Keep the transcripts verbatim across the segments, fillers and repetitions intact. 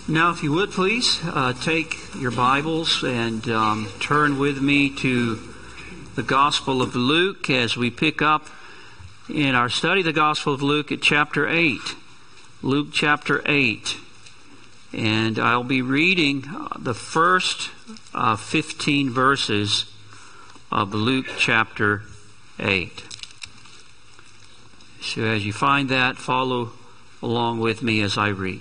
Now, if you would please, uh, take your Bibles and um, turn with me to the Gospel of Luke as we pick up in our study of the Gospel of Luke at chapter eight. Luke chapter eight. And I'll be reading the first uh, fifteen verses of Luke chapter eight. So as you find that, follow along with me as I read.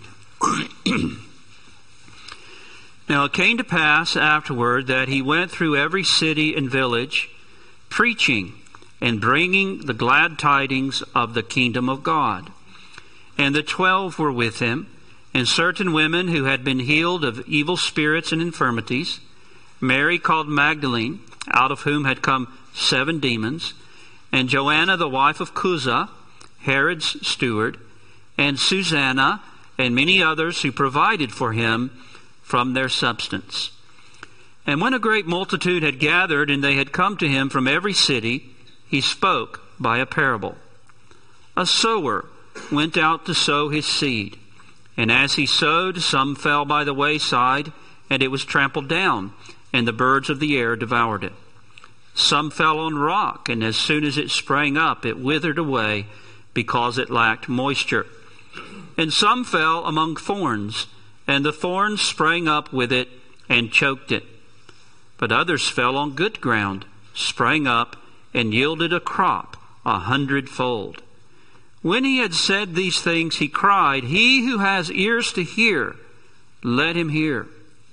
Now it came to pass afterward that he went through every city and village, preaching and bringing the glad tidings of the kingdom of God. And the twelve were with him, and certain women who had been healed of evil spirits and infirmities, Mary called Magdalene, out of whom had come seven demons, and Joanna the wife of Chuza, Herod's steward, and Susanna, and many others who provided for him from their substance. And when a great multitude had gathered, and they had come to him from every city, he spoke by a parable. A sower went out to sow his seed. And as he sowed, some fell by the wayside, and it was trampled down, and the birds of the air devoured it. Some fell on rock, and as soon as it sprang up, it withered away, because it lacked moisture. And some fell among thorns, and the thorns sprang up with it and choked it. But others fell on good ground, sprang up, and yielded a crop a hundredfold. When he had said these things, he cried, "He who has ears to hear, let him hear."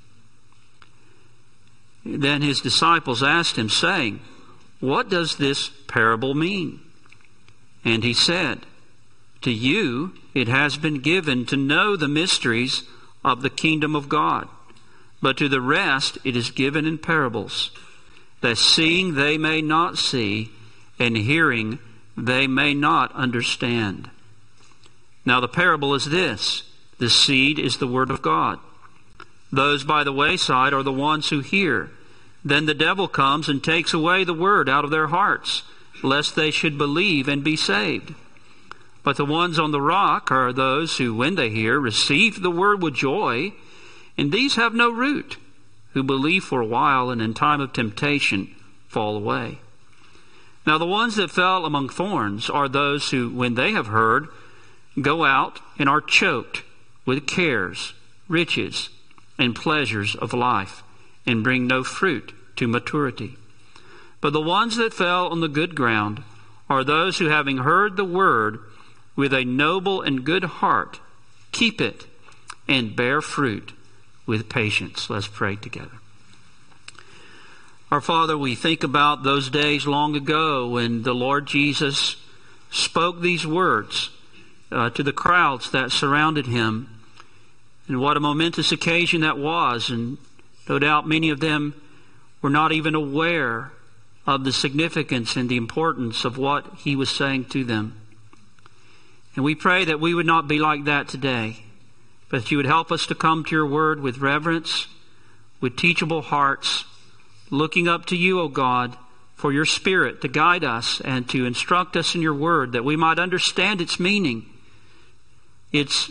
Then his disciples asked him, saying, "What does this parable mean?" And he said, "To you it has been given to know the mysteries of the kingdom of God, but to the rest it is given in parables, that seeing they may not see, and hearing they may not understand. Now the parable is this: the seed is the word of God. Those by the wayside are the ones who hear. Then the devil comes and takes away the word out of their hearts, lest they should believe and be saved. But the ones on the rock are those who, when they hear, receive the word with joy, and these have no root, who believe for a while, and in time of temptation fall away. Now the ones that fell among thorns are those who, when they have heard, go out and are choked with cares, riches, and pleasures of life, and bring no fruit to maturity. But the ones that fell on the good ground are those who, having heard the word, with a noble and good heart, keep it and bear fruit with patience. Let's pray together. Our Father, we think about those days long ago when the Lord Jesus spoke these words uh, to the crowds that surrounded him. And what a momentous occasion that was. And no doubt many of them were not even aware of the significance and the importance of what he was saying to them. And we pray that we would not be like that today, but that you would help us to come to your word with reverence, with teachable hearts, looking up to you, O God, for your Spirit to guide us and to instruct us in your word, that we might understand its meaning, its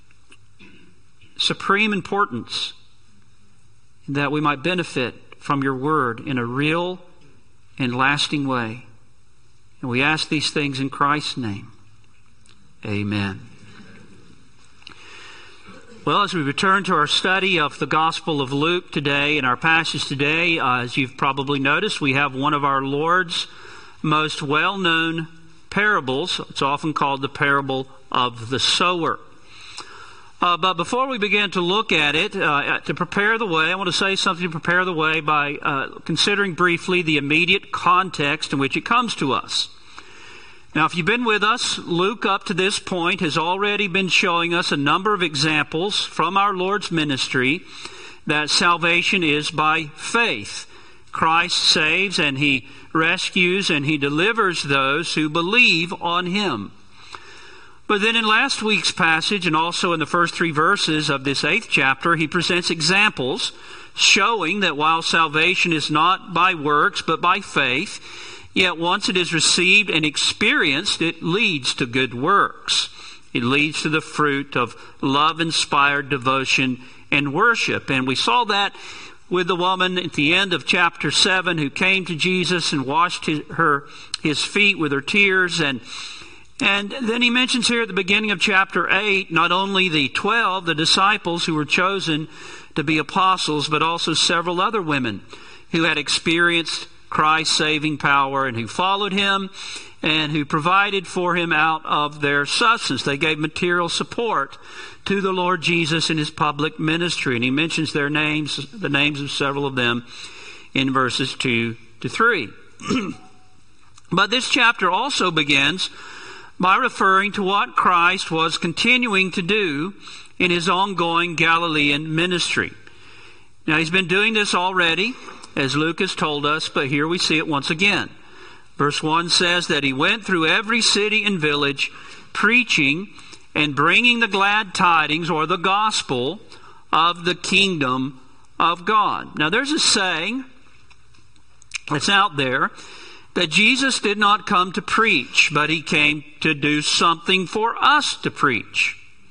supreme importance, and that we might benefit from your word in a real and lasting way. And we ask these things in Christ's name. Amen. Well, as we return to our study of the Gospel of Luke today, in our passage today, uh, as you've probably noticed, we have one of our Lord's most well-known parables. It's often called the parable of the sower. Uh, but before we begin to look at it, uh, to prepare the way, I want to say something to prepare the way by uh, considering briefly the immediate context in which it comes to us. Now, if you've been with us, Luke up to this point has already been showing us a number of examples from our Lord's ministry that salvation is by faith. Christ saves and he rescues and he delivers those who believe on him. But then in last week's passage and also in the first three verses of this eighth chapter, he presents examples showing that while salvation is not by works but by faith, yet once it is received and experienced, it leads to good works. It leads to the fruit of love-inspired devotion and worship. And we saw that with the woman at the end of chapter seven who came to Jesus and washed his, her, his feet with her tears. And, and then he mentions here at the beginning of chapter eight, not only the twelve, the disciples who were chosen to be apostles, but also several other women who had experienced Christ's saving power and who followed him and who provided for him out of their substance. They gave material support to the Lord Jesus in his public ministry. And he mentions their names, the names of several of them in verses two to three. But this chapter also begins by referring to what Christ was continuing to do in his ongoing Galilean ministry. Now, he's been doing this already, as Luke has told us, but here we see it once again. Verse one says that he went through every city and village, preaching and bringing the glad tidings, or the gospel, of the kingdom of God. Now, there's a saying that's out there that Jesus did not come to preach, but he came to do something for us to preach.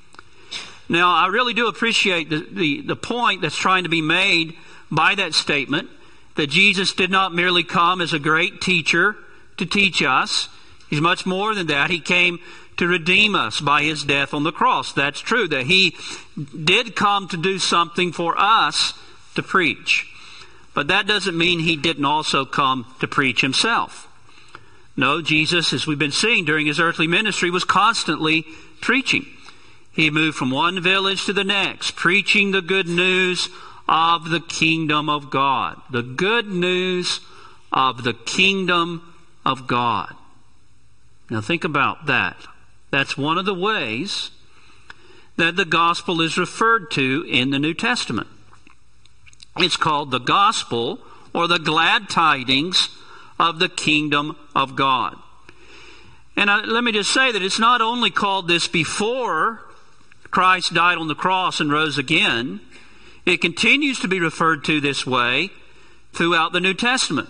Now, I really do appreciate the, the, the point that's trying to be made by that statement, that Jesus did not merely come as a great teacher to teach us. He's much more than that. He came to redeem us by his death on the cross. That's true, that he did come to do something for us to preach. But that doesn't mean he didn't also come to preach himself. No, Jesus, as we've been seeing during his earthly ministry, was constantly preaching. He moved from one village to the next, preaching the good news of the kingdom of God. The good news of the kingdom of God. Now think about that. That's one of the ways that the gospel is referred to in the New Testament. It's called the gospel, or the glad tidings of the kingdom of God. And uh, let me just say that it's not only called this before Christ died on the cross and rose again. It continues to be referred to this way throughout the New Testament.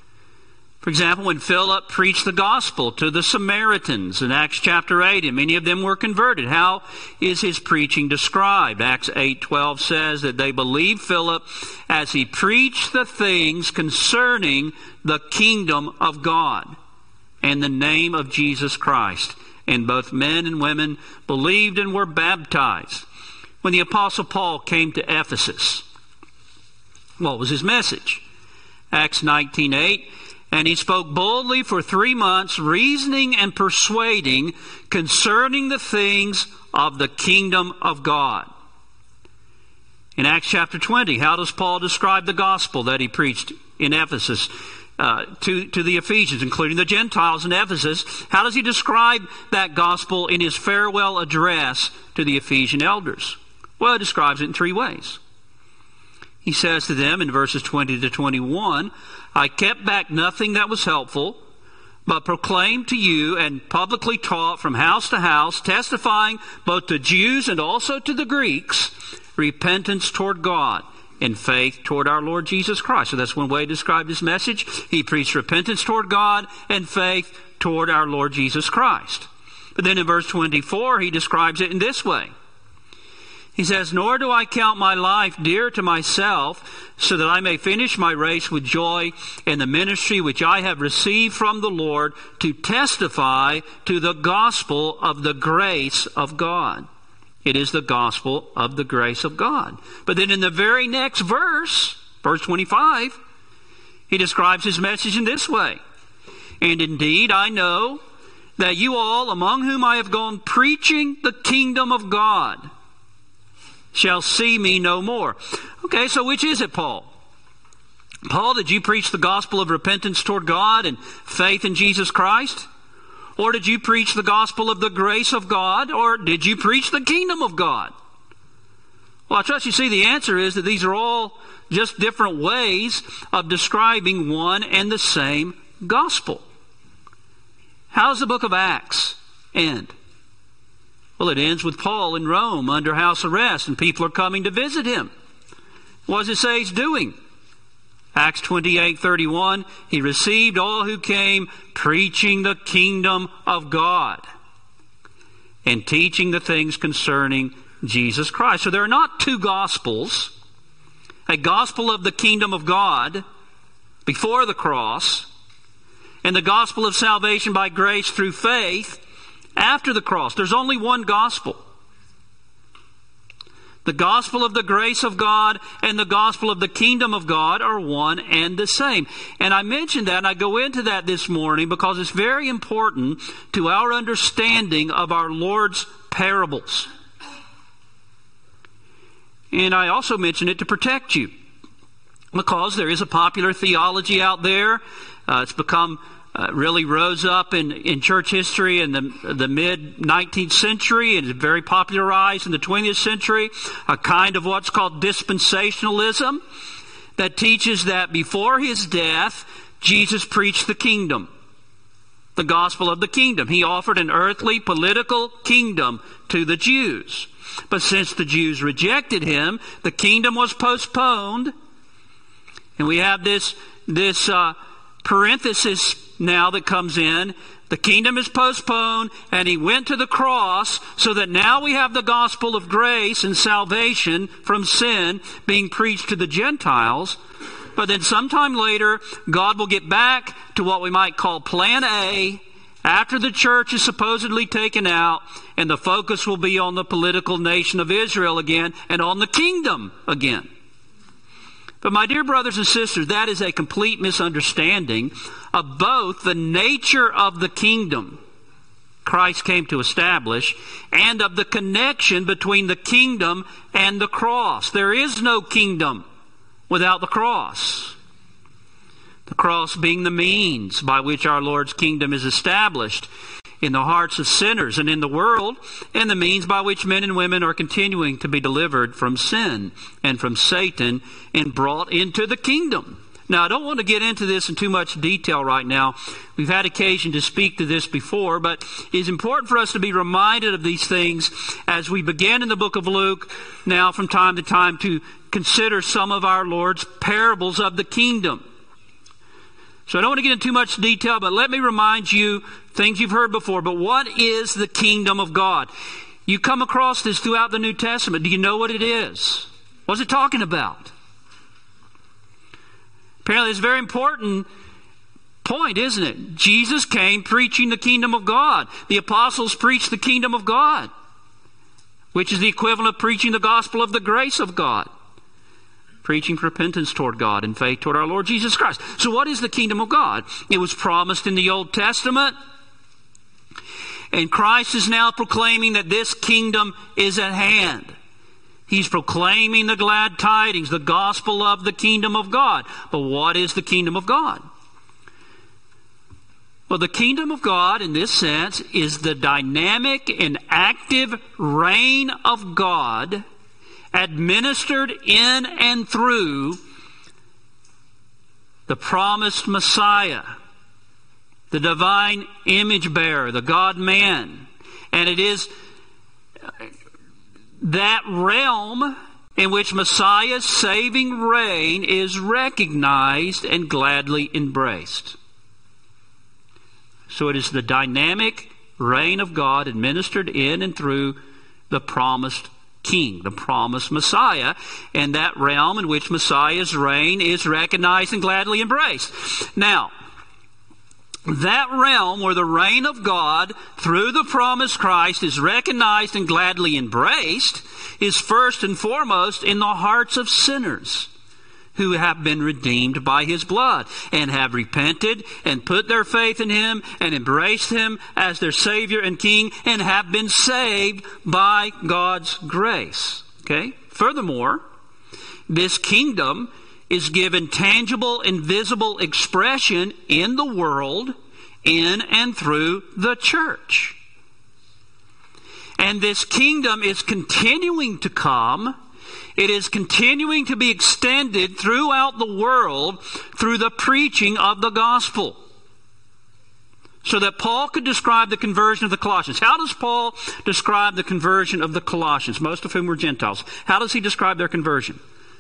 For example, when Philip preached the gospel to the Samaritans in Acts chapter eight, and many of them were converted, how is his preaching described? Acts eight twelve says that they believed Philip as he preached the things concerning the kingdom of God and the name of Jesus Christ. And both men and women believed and were baptized. When the Apostle Paul came to Ephesus, what was his message? Acts nineteen eight, and he spoke boldly for three months, reasoning and persuading concerning the things of the kingdom of God. In Acts chapter twenty, how does Paul describe the gospel that he preached in Ephesus uh, to, to the Ephesians, including the Gentiles in Ephesus? How does he describe that gospel in his farewell address to the Ephesian elders? Well, he describes it in three ways. He says to them in verses twenty to twenty-one, I kept back nothing that was helpful, but proclaimed to you and publicly taught from house to house, testifying both to Jews and also to the Greeks, repentance toward God and faith toward our Lord Jesus Christ. So that's one way to describe his message. He preached repentance toward God and faith toward our Lord Jesus Christ. But then in verse twenty-four, he describes it in this way. He says, nor do I count my life dear to myself, so that I may finish my race with joy in the ministry which I have received from the Lord to testify to the gospel of the grace of God. It is the gospel of the grace of God. But then in the very next verse, verse twenty-five, he describes his message in this way. And indeed, I know that you all, among whom I have gone preaching the kingdom of God, shall see me no more. Okay, so which is it, Paul? Paul, did you preach the gospel of repentance toward God and faith in Jesus Christ? Or did you preach the gospel of the grace of God? Or did you preach the kingdom of God? Well, I trust you see the answer is that these are all just different ways of describing one and the same gospel. How does the book of Acts end? Well, it ends with Paul in Rome under house arrest, and people are coming to visit him. What does it say he's doing? Acts twenty-eight thirty-one, he received all who came, preaching the kingdom of God. and teaching the things concerning Jesus Christ. So there are not two gospels. A gospel of the kingdom of God before the cross, and the gospel of salvation by grace through faith after the cross. There's only one gospel. The gospel of the grace of God and the gospel of the kingdom of God are one and the same. And I mentioned that, and I go into that this morning because it's very important to our understanding of our Lord's parables. And I also mention it to protect you, because there is a popular theology out there. Uh, it's become uh, really rose up in, in church history in the, the mid-nineteenth century, and it's very popularized in the twentieth century, a kind of what's called dispensationalism that teaches that before his death, Jesus preached the kingdom, the gospel of the kingdom. He offered an earthly political kingdom to the Jews. But since the Jews rejected him, the kingdom was postponed. And we have this, this uh, parenthesis now that comes in. The kingdom is postponed, and he went to the cross, so that now we have the gospel of grace and salvation from sin being preached to the Gentiles. But then sometime later, God will get back to what we might call plan A, after the church is supposedly taken out, and the focus will be on the political nation of Israel again and on the kingdom again. But my dear brothers and sisters, that is a complete misunderstanding of both the nature of the kingdom Christ came to establish and of the connection between the kingdom and the cross. There is no kingdom without the cross. The cross being the means by which our Lord's kingdom is established in the hearts of sinners and in the world, and the means by which men and women are continuing to be delivered from sin and from Satan and brought into the kingdom. Now, I don't want to get into this in too much detail right now. We've had occasion to speak to this before, but it's important for us to be reminded of these things as we begin in the book of Luke now from time to time to consider some of our Lord's parables of the kingdom. So I don't want to get into too much detail, but let me remind you things you've heard before. But what is the kingdom of God? You come across this throughout the New Testament. Do you know what it is? What's it talking about? Apparently it's a very important point, isn't it? Jesus came preaching the kingdom of God. The apostles preached the kingdom of God, which is the equivalent of preaching the gospel of the grace of God. Preaching repentance toward God and faith toward our Lord Jesus Christ. So what is the kingdom of God? It was promised in the Old Testament. And Christ is now proclaiming that this kingdom is at hand. He's proclaiming the glad tidings, the gospel of the kingdom of God. But what is the kingdom of God? Well, the kingdom of God, in this sense, is the dynamic and active reign of God administered in and through the promised Messiah, the divine image bearer, the God-man. And it is that realm in which Messiah's saving reign is recognized and gladly embraced. So it is the dynamic reign of God administered in and through the promised King, the promised Messiah, and that realm in which Messiah's reign is recognized and gladly embraced. Now, that realm where the reign of God through the promised Christ is recognized and gladly embraced is first and foremost in the hearts of sinners who have been redeemed by His blood and have repented and put their faith in Him and embraced Him as their Savior and King and have been saved by God's grace. Okay? Furthermore, this kingdom is given tangible and visible expression in the world in and through the church. And this kingdom is continuing to come. It is continuing to be extended throughout the world through the preaching of the gospel. So that Paul could describe the conversion of the Colossians. How does Paul describe the conversion of the Colossians, most of whom were Gentiles? How does he describe their conversion?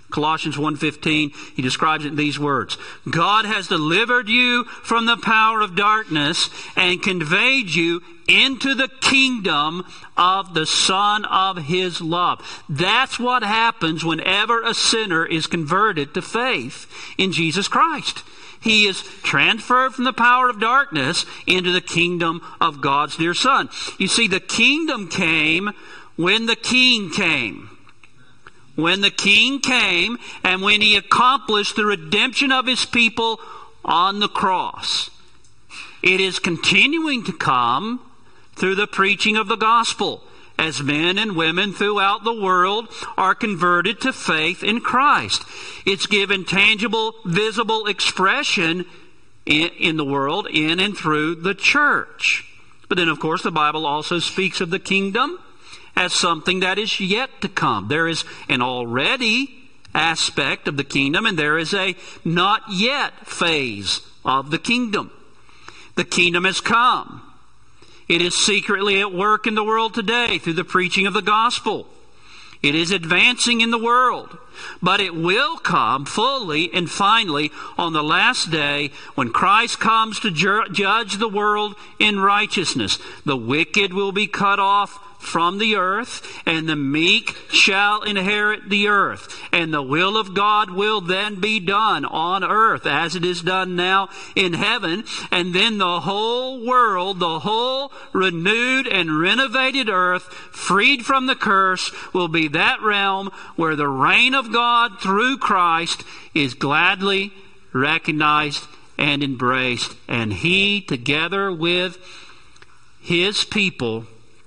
Colossians one fifteen, he describes it in these words. God has delivered you from the power of darkness and conveyed you into the kingdom of the Son of His love. That's what happens whenever a sinner is converted to faith in Jesus Christ. He is transferred from the power of darkness into the kingdom of God's dear Son. You see, the kingdom came when the King came. When the King came and when He accomplished the redemption of His people on the cross. It is continuing to come through the preaching of the gospel as men and women throughout the world are converted to faith in Christ. It's given tangible, visible expression in, in the world, in and through the church. But then, of course, the Bible also speaks of the kingdom as something that is yet to come. There is an already aspect of the kingdom, and there is a not yet phase of the kingdom. The kingdom has come. It is secretly at work in the world today through the preaching of the gospel. It is advancing in the world, but it will come fully and finally on the last day when Christ comes to ju- judge the world in righteousness. The wicked will be cut off from the earth, and the meek shall inherit the earth. And the will of God will then be done on earth as it is done now in heaven. And then the whole world, the whole renewed and renovated earth, freed from the curse, will be that realm where the reign of God through Christ is gladly recognized and embraced. And He, together with His people,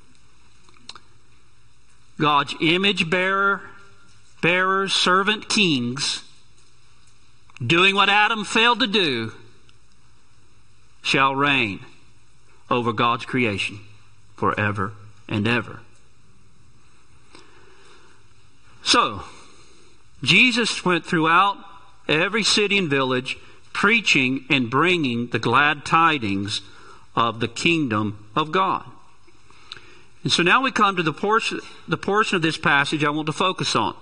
God's image bearer, bearers, servant kings, doing what Adam failed to do, shall reign over God's creation forever and ever. So, Jesus went throughout every city and village preaching and bringing the glad tidings of the kingdom of God. And so now we come to the portion, the portion of this passage I want to focus on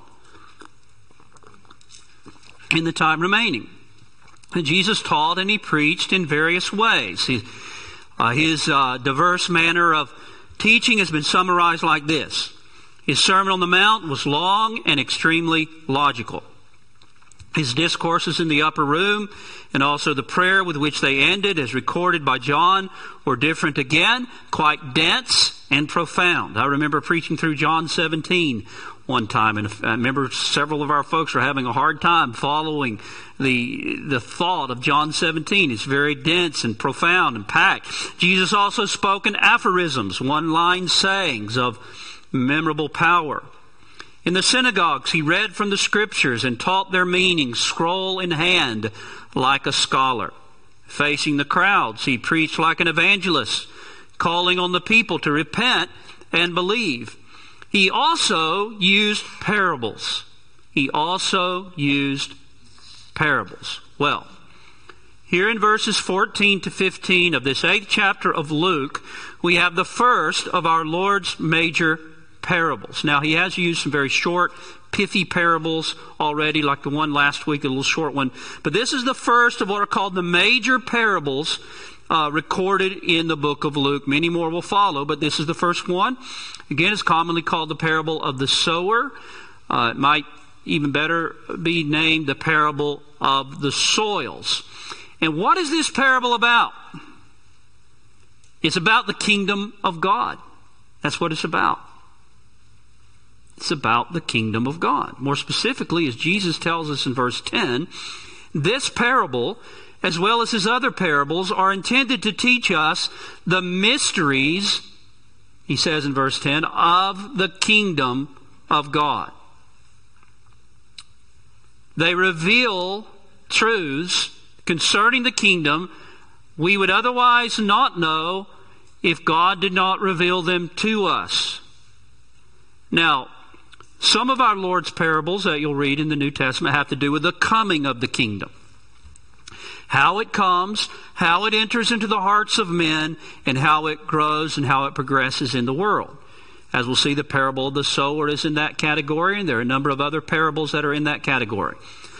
in the time remaining. And Jesus taught and He preached in various ways. He, uh, his uh, diverse manner of teaching has been summarized like this. His Sermon on the Mount was long and extremely logical. His discourses in the upper room and also the prayer with which they ended, as recorded by John, were different again, quite dense and profound. I remember preaching through John seventeen one time, and I remember several of our folks were having a hard time following the the thought of John seventeen. It's very dense and profound and packed. Jesus also spoke in aphorisms, one-line sayings of memorable power. In the synagogues, He read from the Scriptures and taught their meanings, scroll in hand, like a scholar. Facing the crowds, He preached like an evangelist, calling on the people to repent and believe. He also used parables. He also used parables. Well, here in verses fourteen to fifteen of this eighth chapter of Luke, we have the first of our Lord's major parables. Now, He has used some very short, pithy parables already, like the one last week, the little short one. But this is the first of what are called the major parables uh, recorded in the book of Luke. Many more will follow, but this is the first one. Again, it's commonly called the parable of the sower. Uh, it might even better be named the parable of the soils. And what is this parable about? It's about the kingdom of God. That's what it's about. It's about the kingdom of God. More specifically, as Jesus tells us in verse ten, this parable, as well as His other parables, are intended to teach us the mysteries, He says in verse ten, of the kingdom of God. They reveal truths concerning the kingdom we would otherwise not know if God did not reveal them to us. Now, some of our Lord's parables that you'll read in the New Testament have to do with the coming of the kingdom. How it comes, how it enters into the hearts of men, and how it grows and how it progresses in the world. As we'll see, the parable of the sower is in that category, and there are a number of other parables that are in that category.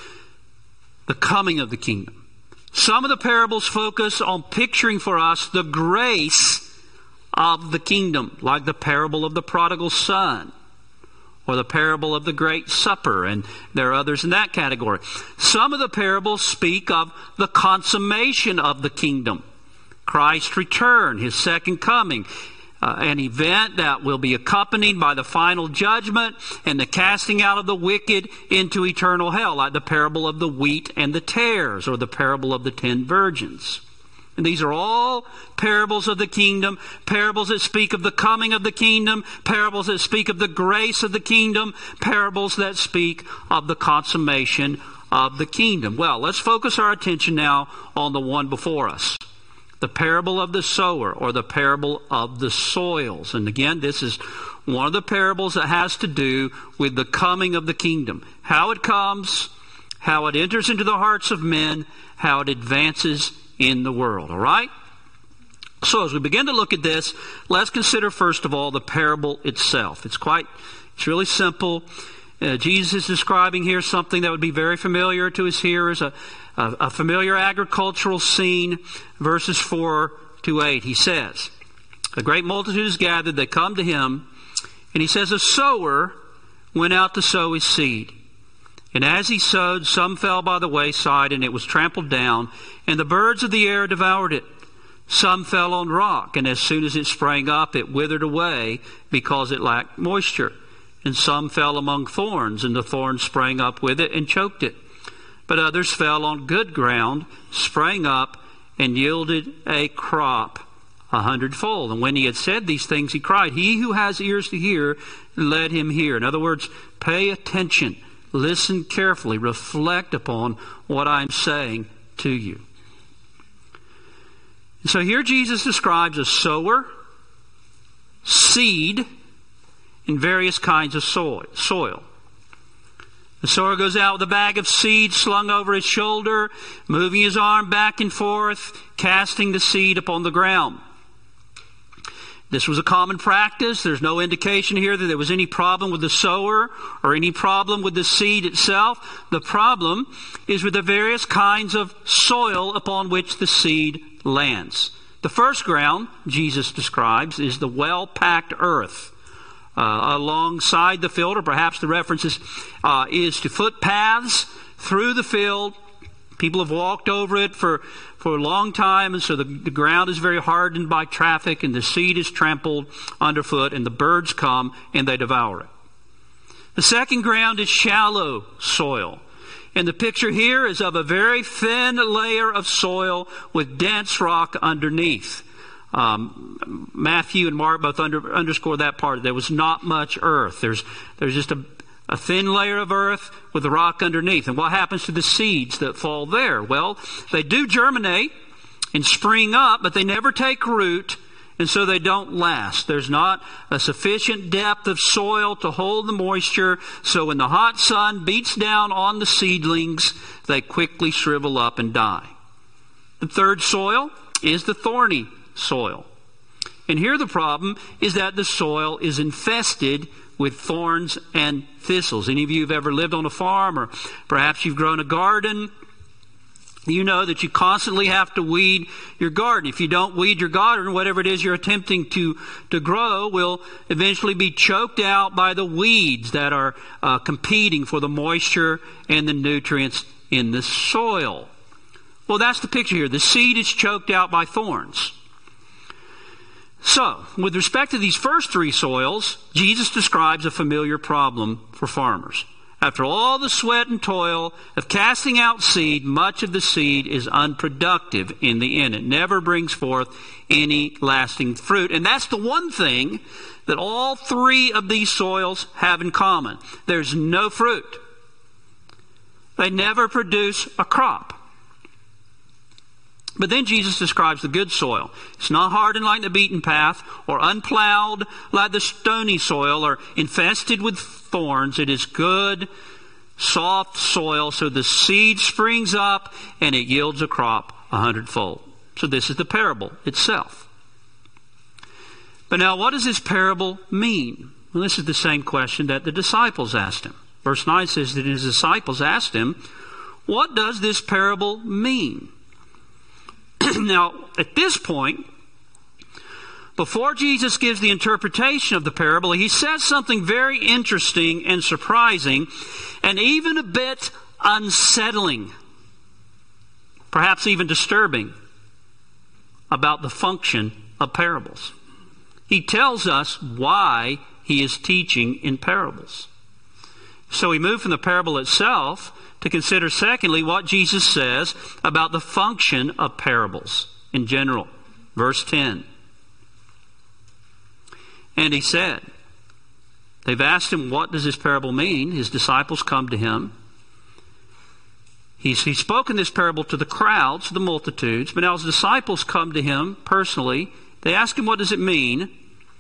The coming of the kingdom. Some of the parables focus on picturing for us the grace of the kingdom, like the parable of the prodigal son, or the parable of the great supper, and there are others in that category. Some of the parables speak of the consummation of the kingdom, Christ's return, His second coming, uh, an event that will be accompanied by the final judgment and the casting out of the wicked into eternal hell, like the parable of the wheat and the tares, or the parable of the ten virgins. And these are all parables of the kingdom, parables that speak of the coming of the kingdom, parables that speak of the grace of the kingdom, parables that speak of the consummation of the kingdom. Well, let's focus our attention now on the one before us. The parable of the sower, or the parable of the soils. And again, this is one of the parables that has to do with the coming of the kingdom. How it comes, how it enters into the hearts of men, how it advances in the world. All right? So as we begin to look at this, let's consider first of all the parable itself. It's quite, it's really simple. Uh, Jesus is describing here something that would be very familiar to his hearers, a, a, a familiar agricultural scene. Verses four to eight, he says, a great multitude is gathered, they come to him, and he says, a sower went out to sow his seed. And as he sowed, some fell by the wayside, and it was trampled down, and the birds of the air devoured it. Some fell on rock, and as soon as it sprang up, it withered away because it lacked moisture. And some fell among thorns, and the thorns sprang up with it and choked it. But others fell on good ground, sprang up, and yielded a crop a hundredfold. And when he had said these things, he cried, he who has ears to hear, let him hear. In other words, pay attention. Listen carefully. Reflect upon what I'm saying to you. And so here Jesus describes a sower, seed, and various kinds of soil. The sower goes out with a bag of seed slung over his shoulder, moving his arm back and forth, casting the seed upon the ground. This was a common practice. There's no indication here that there was any problem with the sower or any problem with the seed itself. The problem is with the various kinds of soil upon which the seed lands. The first ground, Jesus describes, is the well-packed earth. Uh, alongside the field, or perhaps the reference is, uh, is to footpaths through the field. People have walked over it for, for a long time, and so the, the ground is very hardened by traffic, and the seed is trampled underfoot, and the birds come and they devour it. The second ground is shallow soil. And the picture here is of a very thin layer of soil with dense rock underneath. Um, Matthew and Mark both under, underscore that part. There was not much earth. There's, there's just a, a thin layer of earth with the rock underneath. And what happens to the seeds that fall there? Well, they do germinate and spring up, but they never take root, and so they don't last. There's not a sufficient depth of soil to hold the moisture, so when the hot sun beats down on the seedlings, they quickly shrivel up and die. The third soil is the thorny soil. And here the problem is that the soil is infested with thorns and thistles. Any of you have ever lived on a farm, or perhaps you've grown a garden, you know that you constantly have to weed your garden. If you don't weed your garden, whatever it is you're attempting to, to grow will eventually be choked out by the weeds that are uh, competing for the moisture and the nutrients in the soil. Well, that's the picture here. The seed is choked out by thorns. So, with respect to these first three soils, Jesus describes a familiar problem for farmers. After all the sweat and toil of casting out seed, much of the seed is unproductive in the end. It never brings forth any lasting fruit. And that's the one thing that all three of these soils have in common. There's no fruit. They never produce a crop. But then Jesus describes the good soil. It's not hardened like the beaten path, or unplowed like the stony soil, or infested with thorns. It is good, soft soil, so the seed springs up and it yields a crop a hundredfold. So this is the parable itself. But now, what does this parable mean? Well, this is the same question that the disciples asked him. Verse nine says that his disciples asked him, what does this parable mean? Now, at this point, before Jesus gives the interpretation of the parable, he says something very interesting and surprising, and even a bit unsettling, perhaps even disturbing, about the function of parables. He tells us why he is teaching in parables. So we move from the parable itself to consider, secondly, what Jesus says about the function of parables in general. Verse ten. And he said, they've asked him, what does this parable mean? His disciples come to him. He's, he's spoken this parable to the crowds, the multitudes, but now his disciples come to him personally. They ask him, what does it mean?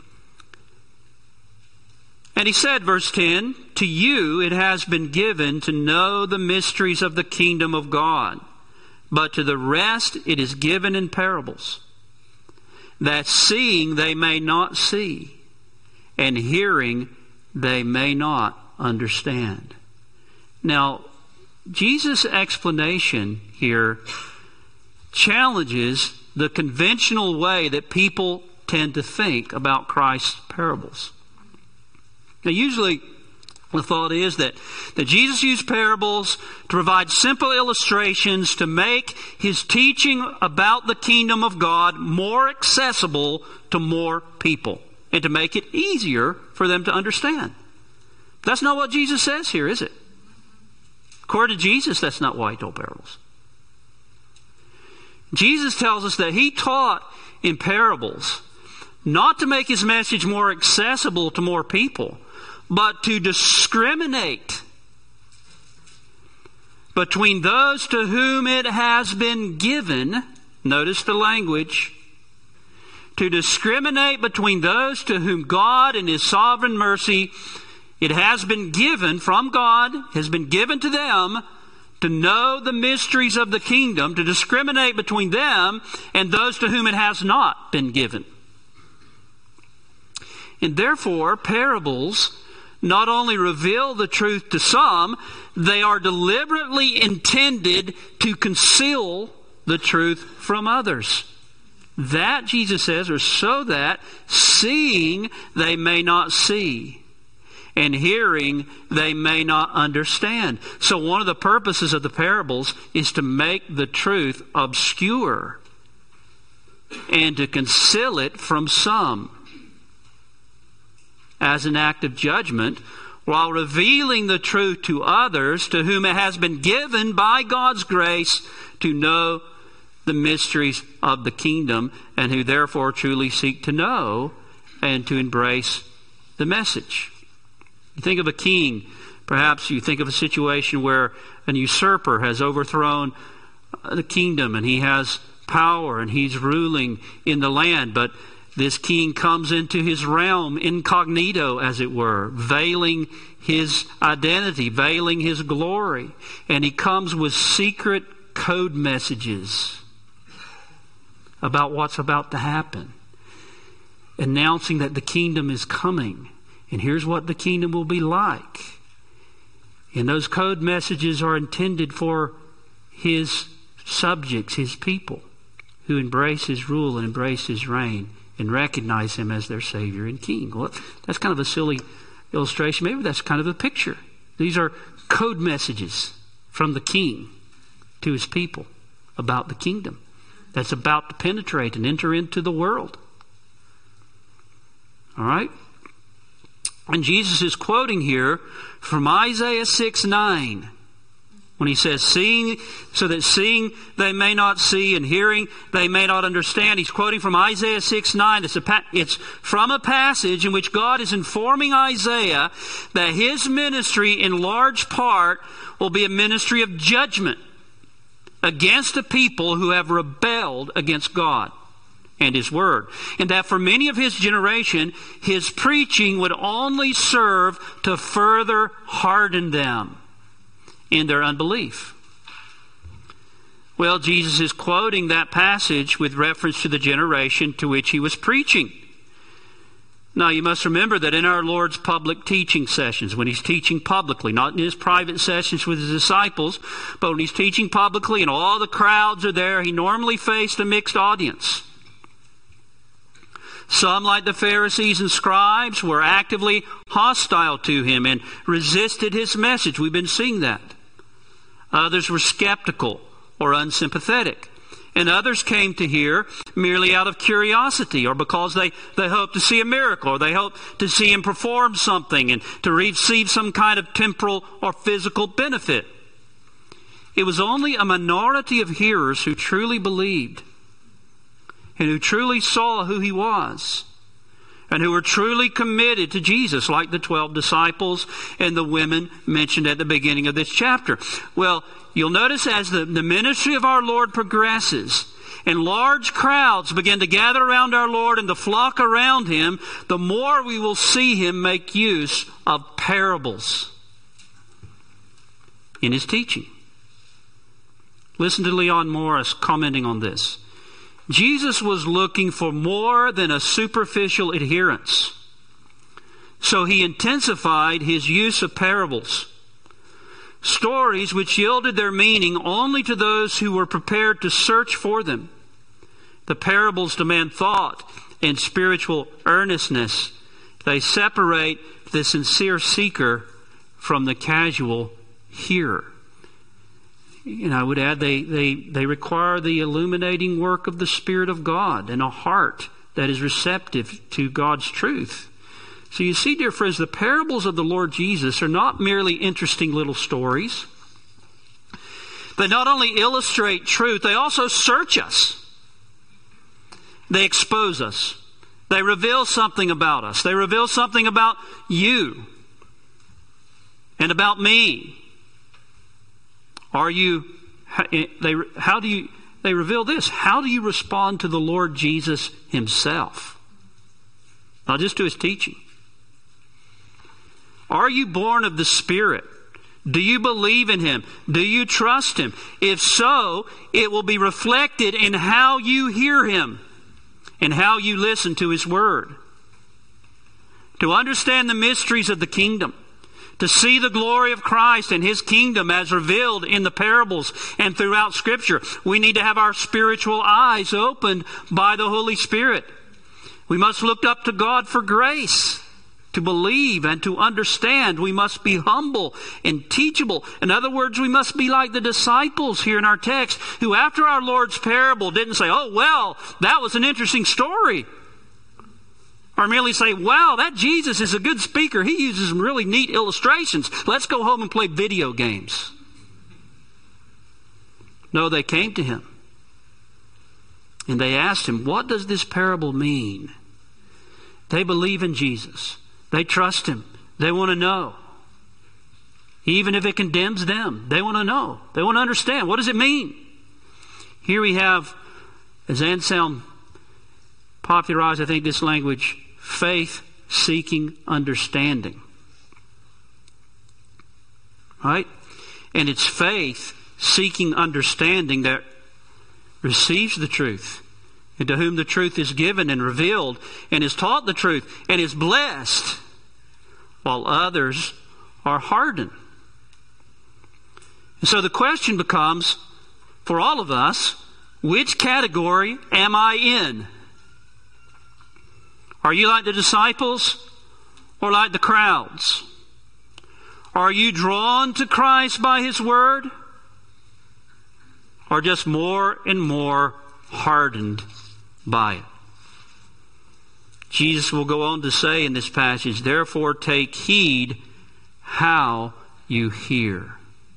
And he said, verse ten, to you it has been given to know the mysteries of the kingdom of God, but to the rest it is given in parables, that seeing they may not see, and hearing they may not understand. Now, Jesus' explanation here challenges the conventional way that people tend to think about Christ's parables. Now, usually the thought is that, that Jesus used parables to provide simple illustrations to make his teaching about the kingdom of God more accessible to more people and to make it easier for them to understand. That's not what Jesus says here, is it? According to Jesus, that's not why he told parables. Jesus tells us that he taught in parables not to make his message more accessible to more people, but to discriminate between those to whom it has been given. Notice the language. To discriminate between those to whom God in his sovereign mercy, it has been given from God, has been given to them to know the mysteries of the kingdom, to discriminate between them and those to whom it has not been given. And therefore, parables not only reveal the truth to some, they are deliberately intended to conceal the truth from others. That, Jesus says, or so that seeing they may not see, and hearing they may not understand. So one of the purposes of the parables is to make the truth obscure and to conceal it from some as an act of judgment, while revealing the truth to others to whom it has been given by God's grace to know the mysteries of the kingdom, and who therefore truly seek to know and to embrace the message. You think of a king, perhaps you think of a situation where an usurper has overthrown the kingdom and he has power and he's ruling in the land, but this king comes into his realm incognito, as it were, veiling his identity, veiling his glory. And he comes with secret code messages about what's about to happen, announcing that the kingdom is coming. And here's what the kingdom will be like. And those code messages are intended for his subjects, his people, who embrace his rule and embrace his reign and recognize him as their Savior and King. Well, that's kind of a silly illustration. Maybe that's kind of a picture. These are code messages from the King to his people about the kingdom that's about to penetrate and enter into the world. All right? And Jesus is quoting here from Isaiah six nine. When he says, seeing, so that seeing they may not see, and hearing they may not understand. He's quoting from Isaiah six nine. It's, a, it's from a passage in which God is informing Isaiah that his ministry in large part will be a ministry of judgment against a people who have rebelled against God and his word. And that for many of his generation, his preaching would only serve to further harden them in their unbelief. Well, Jesus is quoting that passage with reference to the generation to which he was preaching. Now, you must remember that in our Lord's public teaching sessions, when He's teaching publicly, not in His private sessions with His disciples, but when He's teaching publicly and all the crowds are there, He normally faced a mixed audience. Some, like the Pharisees and scribes, were actively hostile to Him and resisted His message. We've been seeing that. Others were skeptical or unsympathetic. And others came to hear merely out of curiosity or because they, they hoped to see a miracle or they hoped to see Him perform something and to receive some kind of temporal or physical benefit. It was only a minority of hearers who truly believed and who truly saw who He was and who were truly committed to Jesus, like the twelve disciples and the women mentioned at the beginning of this chapter. Well, you'll notice as the, the ministry of our Lord progresses and large crowds begin to gather around our Lord and to flock around Him, the more we will see Him make use of parables in His teaching. Listen to Leon Morris commenting on this. Jesus was looking for more than a superficial adherence. So He intensified His use of parables. Stories which yielded their meaning only to those who were prepared to search for them. The parables demand thought and spiritual earnestness. They separate the sincere seeker from the casual hearer. And I would add, they, they, they require the illuminating work of the Spirit of God and a heart that is receptive to God's truth. So you see, dear friends, the parables of the Lord Jesus are not merely interesting little stories. They not only illustrate truth, they also search us. They expose us. They reveal something about us. They reveal something about you and about me. Are you, they, how do you, they reveal this. How do you respond to the Lord Jesus Himself? Not just to His teaching. Are you born of the Spirit? Do you believe in Him? Do you trust Him? If so, it will be reflected in how you hear Him and how you listen to His Word. To understand the mysteries of the kingdom, to see the glory of Christ and His kingdom as revealed in the parables and throughout Scripture, we need to have our spiritual eyes opened by the Holy Spirit. We must look up to God for grace to believe and to understand. We must be humble and teachable. In other words, we must be like the disciples here in our text, who after our Lord's parable didn't say, "Oh, well, that was an interesting story." Or merely say, "Wow, that Jesus is a good speaker. He uses some really neat illustrations. Let's go home and play video games." No, they came to Him. And they asked Him, "What does this parable mean?" They believe in Jesus. They trust Him. They want to know. Even if it condemns them, they want to know. They want to understand. What does it mean? Here we have, as Anselm popularized, I think, this language, faith-seeking understanding. Right? And it's faith-seeking understanding that receives the truth, and to whom the truth is given and revealed, and is taught the truth, and is blessed, while others are hardened. And so the question becomes, for all of us, which category am I in? Are you like the disciples or like the crowds? Are you drawn to Christ by His Word, or just more and more hardened by it? Jesus will go on to say in this passage, "Therefore take heed how you hear.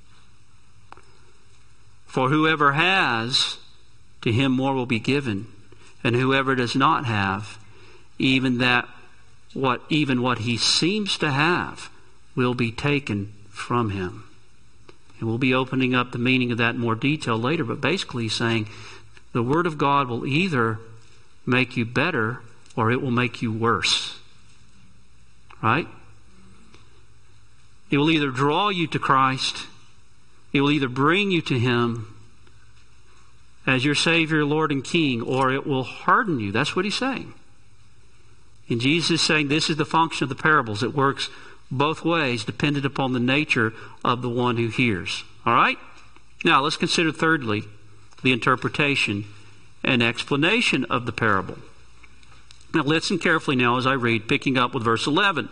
For whoever has, to him more will be given, and whoever does not have, even that what even what he seems to have will be taken from him." And we'll be opening up the meaning of that in more detail later, but basically he's saying the Word of God will either make you better or it will make you worse. Right? It will either draw you to Christ, it will either bring you to Him as your Savior, Lord, and King, or it will harden you. That's what he's saying. And Jesus is saying this is the function of the parables. It works both ways, dependent upon the nature of the one who hears. All right? Now, let's consider thirdly the interpretation and explanation of the parable. Now, listen carefully now as I read, picking up with verse eleven.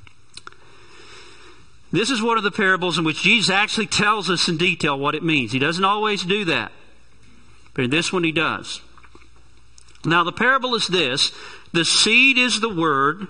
This is one of the parables in which Jesus actually tells us in detail what it means. He doesn't always do that, but in this one he does. Now, the parable is this. The seed is the word.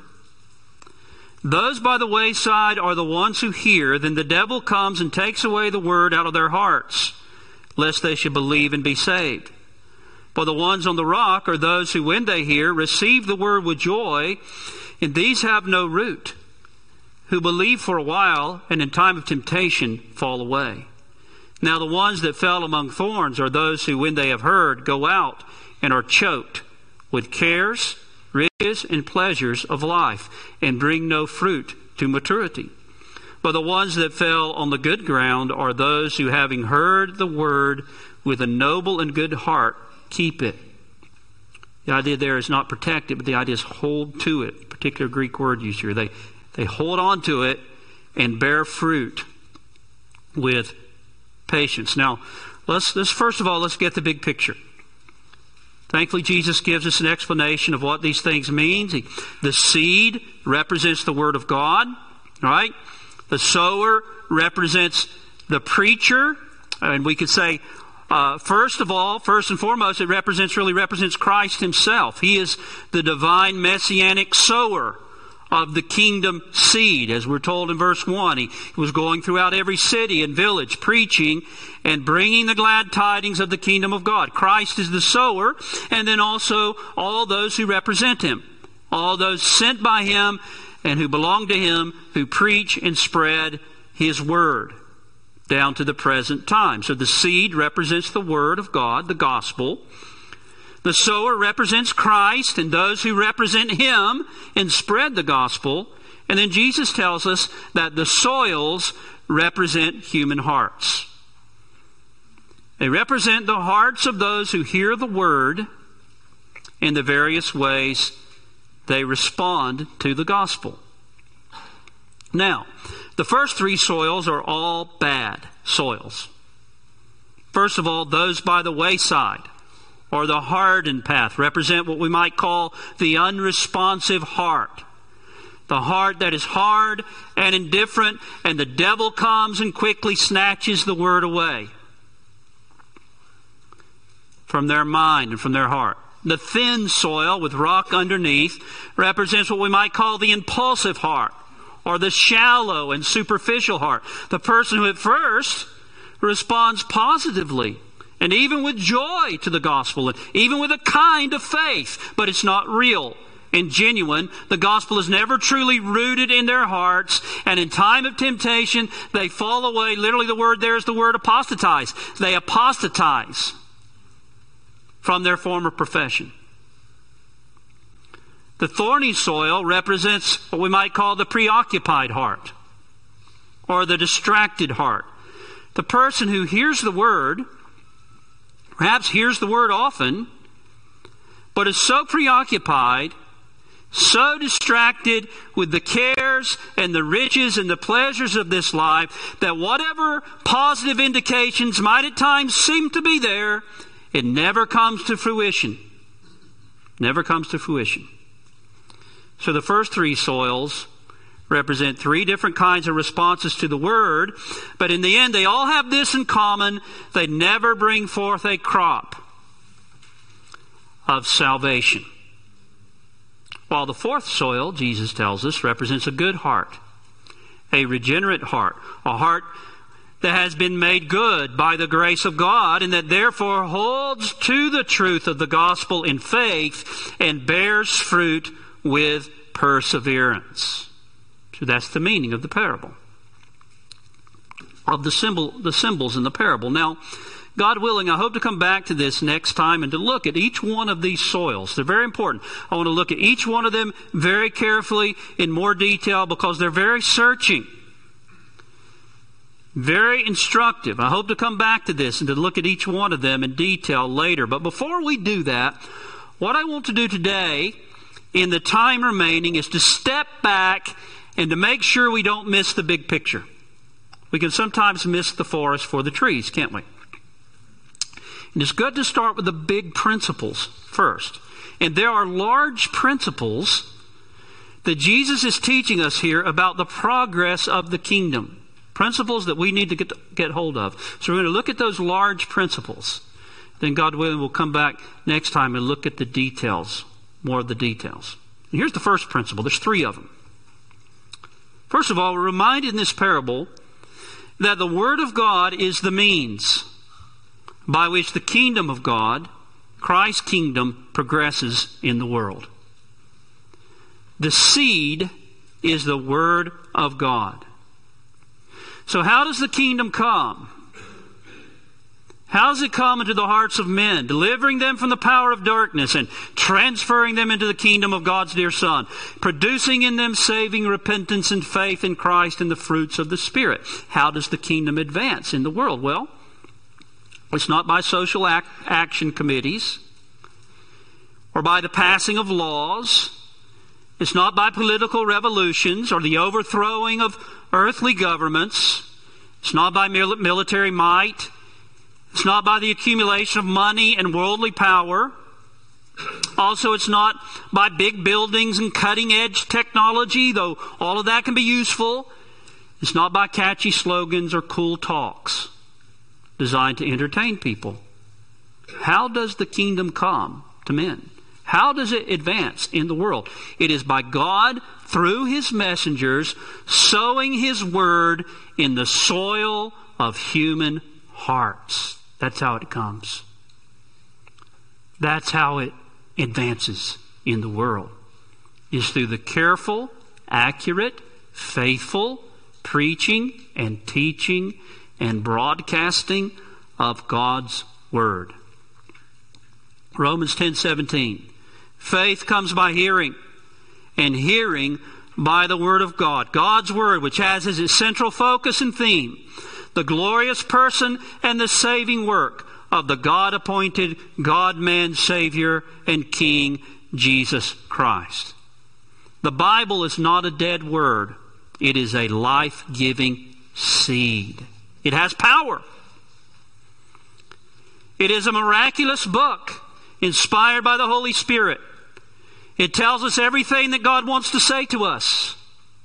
Those by the wayside are the ones who hear. Then the devil comes and takes away the word out of their hearts, lest they should believe and be saved. For the ones on the rock are those who, when they hear, receive the word with joy, and these have no root, who believe for a while, and in time of temptation fall away. Now the ones that fell among thorns are those who, when they have heard, go out and are choked with cares, riches, and pleasures of life, and bring no fruit to maturity. But the ones that fell on the good ground are those who, having heard the word with a noble and good heart, keep it. The idea there is not protect it, but the idea is hold to it. Particular Greek word used here. They, they hold on to it and bear fruit with patience. Now, let's, let's first of all, let's get the big picture. Thankfully, Jesus gives us an explanation of what these things mean. He, the seed represents the Word of God, right? The sower represents the preacher. And we could say, uh, first of all, first and foremost, it represents, really represents Christ himself. He is the divine messianic sower of the kingdom seed. As we're told in verse one, he was going throughout every city and village preaching and bringing the glad tidings of the kingdom of God. Christ is the sower, and then also all those who represent him, all those sent by him and who belong to him, who preach and spread his word down to the present time. So the seed represents the word of God, the gospel. The sower represents Christ and those who represent him and spread the gospel. And then Jesus tells us that the soils represent human hearts. They represent the hearts of those who hear the word in the various ways they respond to the gospel. Now, the first three soils are all bad soils. First of all, those by the wayside, or the hardened path, represent what we might call the unresponsive heart. The heart that is hard and indifferent, and the devil comes and quickly snatches the word away from their mind and from their heart. The thin soil with rock underneath represents what we might call the impulsive heart, or the shallow and superficial heart. The person who at first responds positively and even with joy to the gospel, and even with a kind of faith, but it's not real and genuine. The gospel is never truly rooted in their hearts, and in time of temptation, they fall away. Literally, the word there is the word apostatize. They apostatize from their former profession. The thorny soil represents what we might call the preoccupied heart, or the distracted heart. The person who hears the word, perhaps hears the word often, but is so preoccupied, so distracted with the cares and the riches and the pleasures of this life, that whatever positive indications might at times seem to be there, it never comes to fruition. Never comes to fruition. So the first three soils represent three different kinds of responses to the word, but in the end they all have this in common: they never bring forth a crop of salvation. While the fourth soil, Jesus tells us, represents a good heart, a regenerate heart, a heart that has been made good by the grace of God, and that therefore holds to the truth of the gospel in faith and bears fruit with perseverance. So that's the meaning of the parable, of the symbol, the symbols in the parable. Now, God willing, I hope to come back to this next time and to look at each one of these soils. They're very important. I want to look at each one of them very carefully in more detail, because they're very searching, very instructive. I hope to come back to this and to look at each one of them in detail later. But before we do that, what I want to do today in the time remaining is to step back and to make sure we don't miss the big picture. We can sometimes miss the forest for the trees, can't we? And it's good to start with the big principles first. And there are large principles that Jesus is teaching us here about the progress of the kingdom. Principles that we need to get, get hold of. So we're going to look at those large principles. Then God willing, we'll come back next time and look at the details, more of the details. And here's the first principle. There's three of them. First of all, we're reminded in this parable that the Word of God is the means by which the kingdom of God, Christ's kingdom, progresses in the world. The seed is the Word of God. So how does the kingdom come? How does it come into the hearts of men, delivering them from the power of darkness and transferring them into the kingdom of God's dear Son, producing in them saving repentance and faith in Christ and the fruits of the Spirit? How does the kingdom advance in the world? Well, it's not by social act, action committees or by the passing of laws. It's not by political revolutions or the overthrowing of earthly governments. It's not by mil- military might. It's not by the accumulation of money and worldly power. Also, it's not by big buildings and cutting-edge technology, though all of that can be useful. It's not by catchy slogans or cool talks designed to entertain people. How does the kingdom come to men? How does it advance in the world? It is by God, through His messengers, sowing His word in the soil of human hearts. That's how it comes. That's how it advances in the world. Is through the careful, accurate, faithful preaching and teaching and broadcasting of God's word. Romans ten seventeen. Faith comes by hearing, and hearing by the word of God. God's word, which has as its central focus and theme the glorious person and the saving work of the God-appointed God-man Savior and King, Jesus Christ. The Bible is not a dead word. It is a life-giving seed. It has power. It is a miraculous book inspired by the Holy Spirit. It tells us everything that God wants to say to us.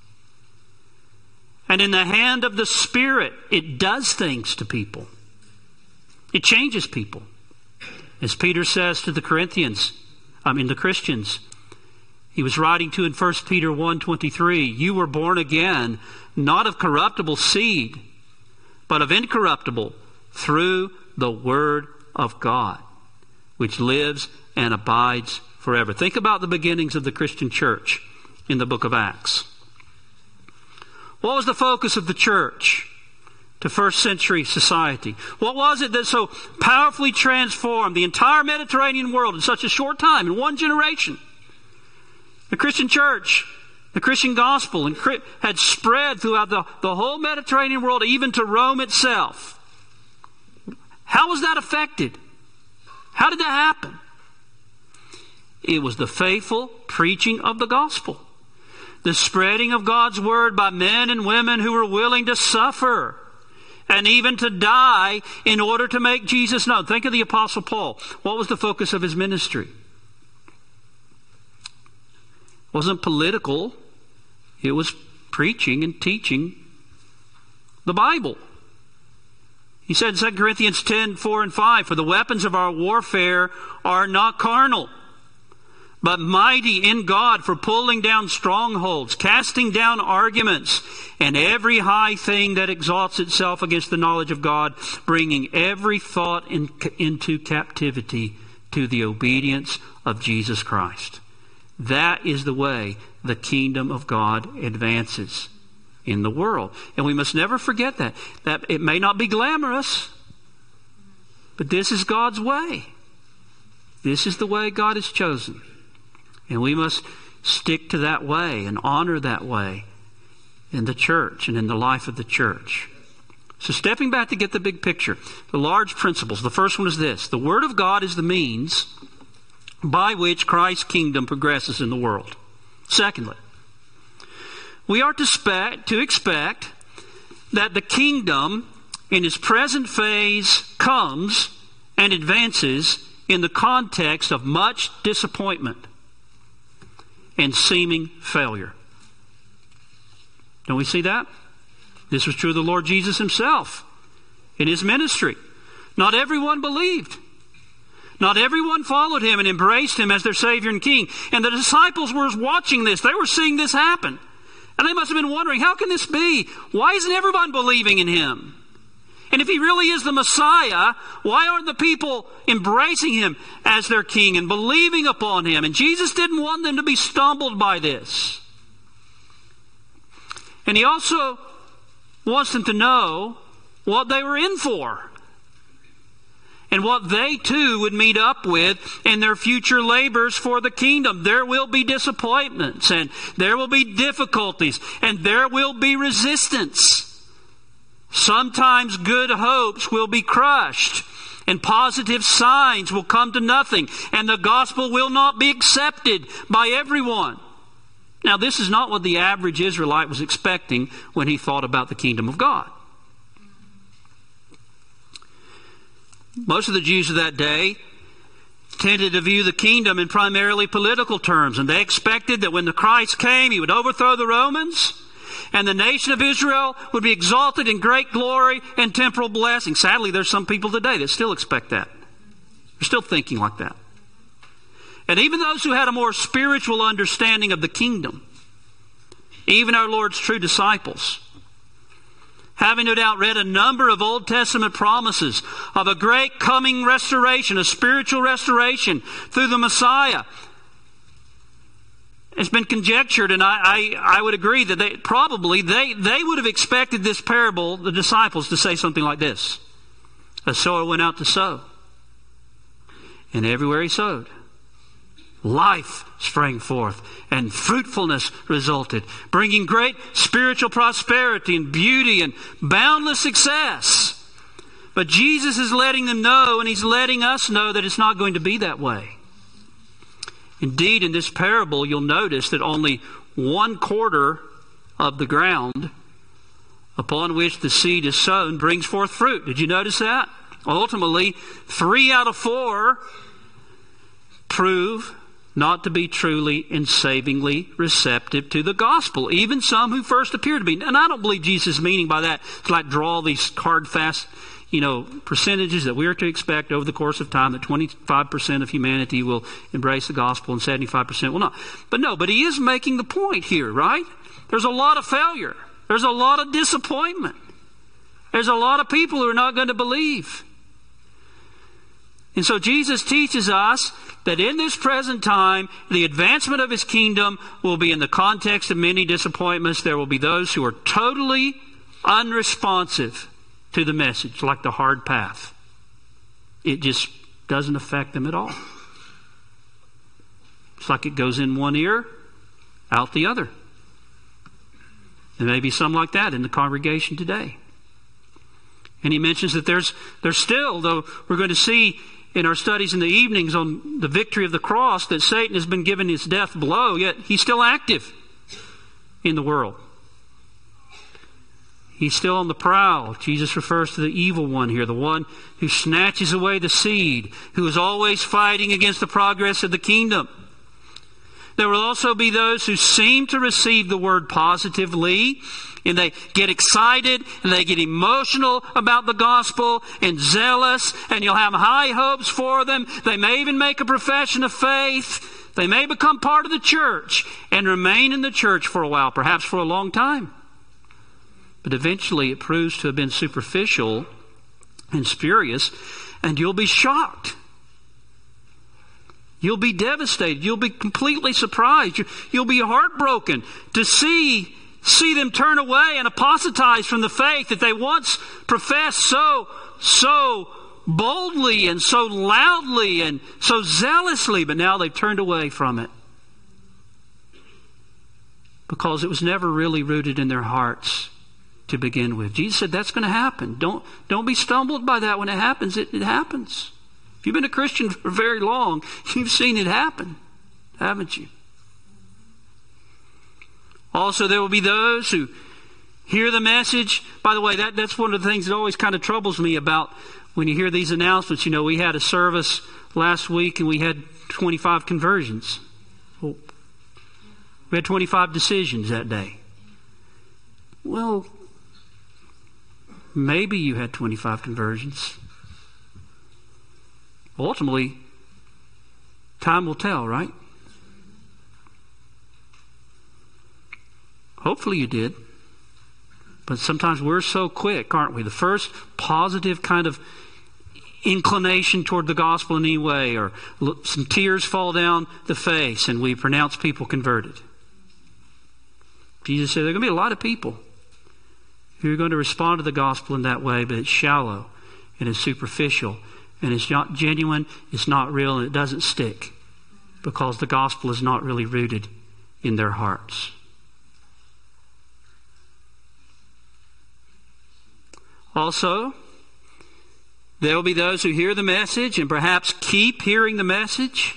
And in the hand of the Spirit, it does things to people. It changes people. As Peter says to the Corinthians, I mean the Christians, he was writing to in First Peter one twenty-three, you were born again, not of corruptible seed, but of incorruptible, through the word of God, which lives and abides forever. Think about the beginnings of the Christian church in the book of Acts. What was the focus of the church to first century society? What was it that so powerfully transformed the entire Mediterranean world in such a short time, in one generation? The Christian church, the Christian gospel, and had spread throughout the, the whole Mediterranean world, even to Rome itself. How was that affected? How did that happen? It was the faithful preaching of the gospel. The spreading of God's word by men and women who were willing to suffer and even to die in order to make Jesus known. Think of the Apostle Paul. What was the focus of his ministry? It wasn't political. It was preaching and teaching the Bible. He said in Second Corinthians ten, four and five, for the weapons of our warfare are not carnal, but mighty in God for pulling down strongholds, casting down arguments, and every high thing that exalts itself against the knowledge of God, bringing every thought in, into captivity to the obedience of Jesus Christ. That is the way the kingdom of God advances in the world. And we must never forget that. That it may not be glamorous, but this is God's way. This is the way God has chosen. And we must stick to that way and honor that way in the church and in the life of the church. So stepping back to get the big picture, the large principles. The first one is this. The Word of God is the means by which Christ's kingdom progresses in the world. Secondly, we are to expect, to expect that the kingdom in its present phase comes and advances in the context of much disappointment and seeming failure. Don't we see that? This was true of the Lord Jesus himself in his ministry. Not everyone believed. Not everyone followed him and embraced him as their Savior and King. And the disciples were watching this. They were seeing this happen. And they must have been wondering, how can this be? Why isn't everyone believing in him? And if he really is the Messiah, why aren't the people embracing him as their King and believing upon him? And Jesus didn't want them to be stumbled by this. And he also wants them to know what they were in for and what they too would meet up with in their future labors for the kingdom. There will be disappointments, and there will be difficulties, and there will be resistance. Sometimes good hopes will be crushed, and positive signs will come to nothing, and the gospel will not be accepted by everyone. Now, this is not what the average Israelite was expecting when he thought about the kingdom of God. Most of the Jews of that day tended to view the kingdom in primarily political terms, and they expected that when the Christ came, he would overthrow the Romans, and the nation of Israel would be exalted in great glory and temporal blessing. Sadly, there's some people today that still expect that. They're still thinking like that. And even those who had a more spiritual understanding of the kingdom, even our Lord's true disciples, having no doubt read a number of Old Testament promises of a great coming restoration, a spiritual restoration through the Messiah, it's been conjectured, and I, I, I would agree that they probably they, they would have expected this parable, the disciples, to say something like this. A sower went out to sow, and everywhere he sowed, life sprang forth, and fruitfulness resulted, bringing great spiritual prosperity and beauty and boundless success. But Jesus is letting them know, and he's letting us know, that it's not going to be that way. Indeed, in this parable, you'll notice that only one quarter of the ground upon which the seed is sown brings forth fruit. Did you notice that? Ultimately, three out of four prove not to be truly and savingly receptive to the gospel. Even some who first appear to be. And I don't believe Jesus is meaning by that to like draw these hard, fast, you know, percentages that we are to expect over the course of time, that twenty-five percent of humanity will embrace the gospel and seventy-five percent will not. But no, but he is making the point here, right? There's a lot of failure. There's a lot of disappointment. There's a lot of people who are not going to believe. And so Jesus teaches us that in this present time, the advancement of his kingdom will be in the context of many disappointments. There will be those who are totally unresponsive to the message, like the hard path. It just doesn't affect them at all. It's like it goes in one ear, out the other. There may be some like that in the congregation today. And he mentions that there's there's still, though we're going to see in our studies in the evenings on the victory of the cross, that Satan has been given his death blow, yet he's still active in the world. He's still on the prowl. Jesus refers to the evil one here, the one who snatches away the seed, who is always fighting against the progress of the kingdom. There will also be those who seem to receive the word positively, and they get excited and they get emotional about the gospel and zealous, and you'll have high hopes for them. They may even make a profession of faith. They may become part of the church and remain in the church for a while, perhaps for a long time. But eventually it proves to have been superficial and spurious, and you'll be shocked. You'll be devastated. You'll be completely surprised. You'll be heartbroken to see see them turn away and apostatize from the faith that they once professed so, so boldly and so loudly and so zealously, but now they've turned away from it because it was never really rooted in their hearts to begin with. Jesus said that's going to happen. Don't, don't be stumbled by that when it happens. It, it happens. If you've been a Christian for very long, you've seen it happen, haven't you? Also, there will be those who hear the message. By the way, that, that's one of the things that always kind of troubles me about when you hear these announcements. You know, we had a service last week and we had twenty-five conversions. Well, we had twenty-five decisions that day. Well, maybe you had twenty-five conversions. Ultimately, time will tell, right? Hopefully you did. But sometimes we're so quick, aren't we? The first positive kind of inclination toward the gospel in any way, or some tears fall down the face and we pronounce people converted. Jesus said there are going to be a lot of people who are going to respond to the gospel in that way, but it's shallow and it's superficial and it's not genuine, it's not real, and it doesn't stick because the gospel is not really rooted in their hearts. Also, there will be those who hear the message and perhaps keep hearing the message.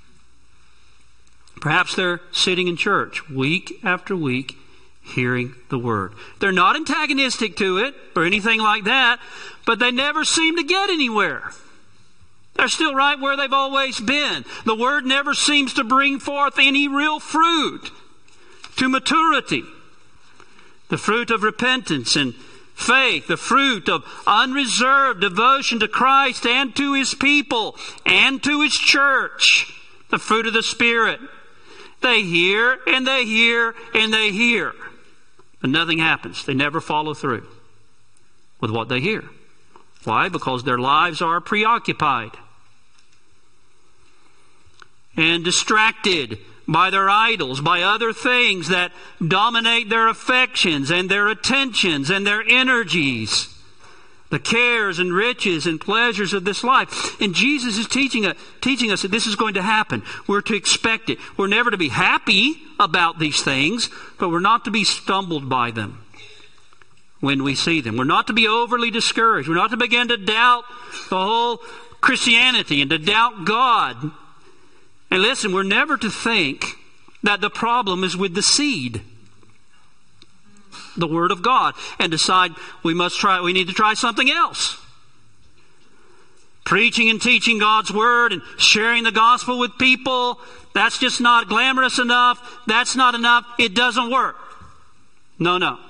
Perhaps they're sitting in church week after week hearing the word. They're not antagonistic to it or anything like that, but they never seem to get anywhere. They're still right where they've always been. The word never seems to bring forth any real fruit to maturity. The fruit of repentance and faith, the fruit of unreserved devotion to Christ and to His people and to His church, the fruit of the Spirit. They hear and they hear and they hear, but nothing happens. They never follow through with what they hear. Why? Because their lives are preoccupied and distracted by their idols, by other things that dominate their affections and their attentions and their energies, the cares and riches and pleasures of this life. And Jesus is teaching us, teaching us that this is going to happen. We're to expect it. We're never to be happy about these things, but we're not to be stumbled by them when we see them. We're not to be overly discouraged. We're not to begin to doubt the whole Christianity and to doubt God. And listen, we're never to think that the problem is with the seed, the Word of God, and decide we must try, we need to try something else. Preaching and teaching God's Word and sharing the gospel with people, that's just not glamorous enough. That's not enough. It doesn't work. No, no.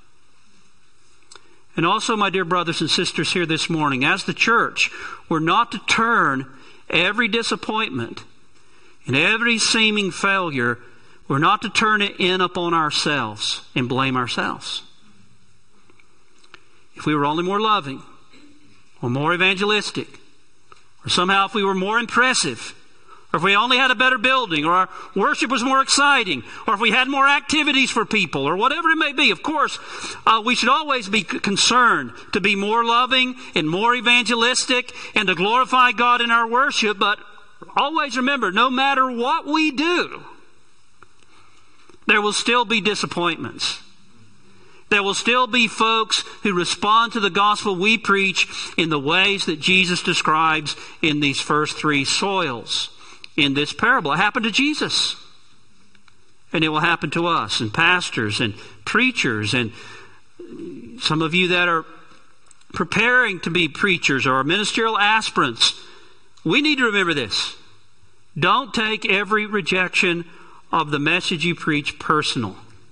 And also, my dear brothers and sisters here this morning, as the church, we're not to turn every disappointment and every seeming failure, we're not to turn it in upon ourselves and blame ourselves. If we were only more loving or more evangelistic, or somehow if we were more impressive, or if we only had a better building, or our worship was more exciting, or if we had more activities for people, or whatever it may be, of course, uh, we should always be concerned to be more loving and more evangelistic and to glorify God in our worship. But always remember, no matter what we do, there will still be disappointments. There will still be folks who respond to the gospel we preach in the ways that Jesus describes in these first three soils in this parable. It happened to Jesus. And it will happen to us and pastors and preachers and some of you that are preparing to be preachers or ministerial aspirants. We need to remember this. Don't take every rejection of the message you preach personal.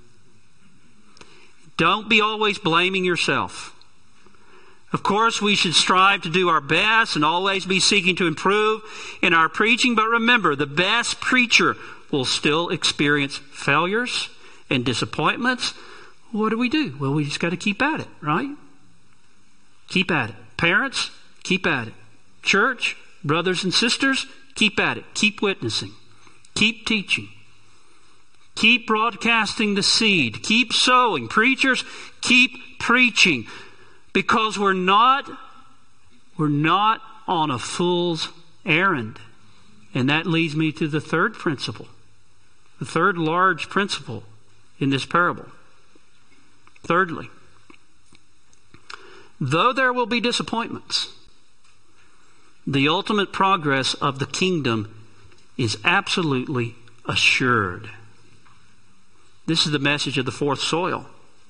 Don't be always blaming yourself. Of course, we should strive to do our best and always be seeking to improve in our preaching. But remember, the best preacher will still experience failures and disappointments. What do we do? Well, we just got to keep at it, right? Keep at it. Parents, keep at it. Church, brothers and sisters, keep at it. Keep witnessing. Keep teaching. Keep broadcasting the seed. Keep sowing. Preachers, keep preaching. Because we're not, we're not on a fool's errand. And that leads me to the third principle. The third large principle in this parable. Thirdly, though there will be disappointments, The ultimate progress of the kingdom is absolutely assured. This is the message of the fourth soil.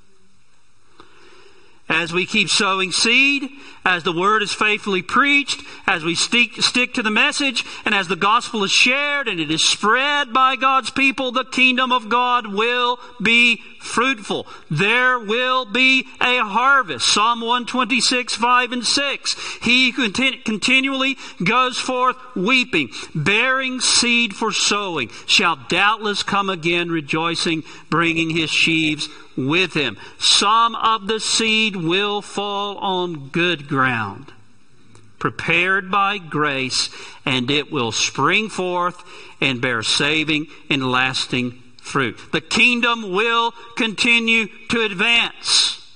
As we keep sowing seed, as the word is faithfully preached, as we stick, stick to the message, and as the gospel is shared and it is spread by God's people, the kingdom of God will be fruitful. There will be a harvest. Psalm one twenty-six, five and six. He who continually goes forth weeping, bearing seed for sowing, shall doubtless come again rejoicing, bringing his sheaves with him. Some of the seed will fall on good ground, prepared by grace, and it will spring forth and bear saving and lasting fruit. The kingdom will continue to advance.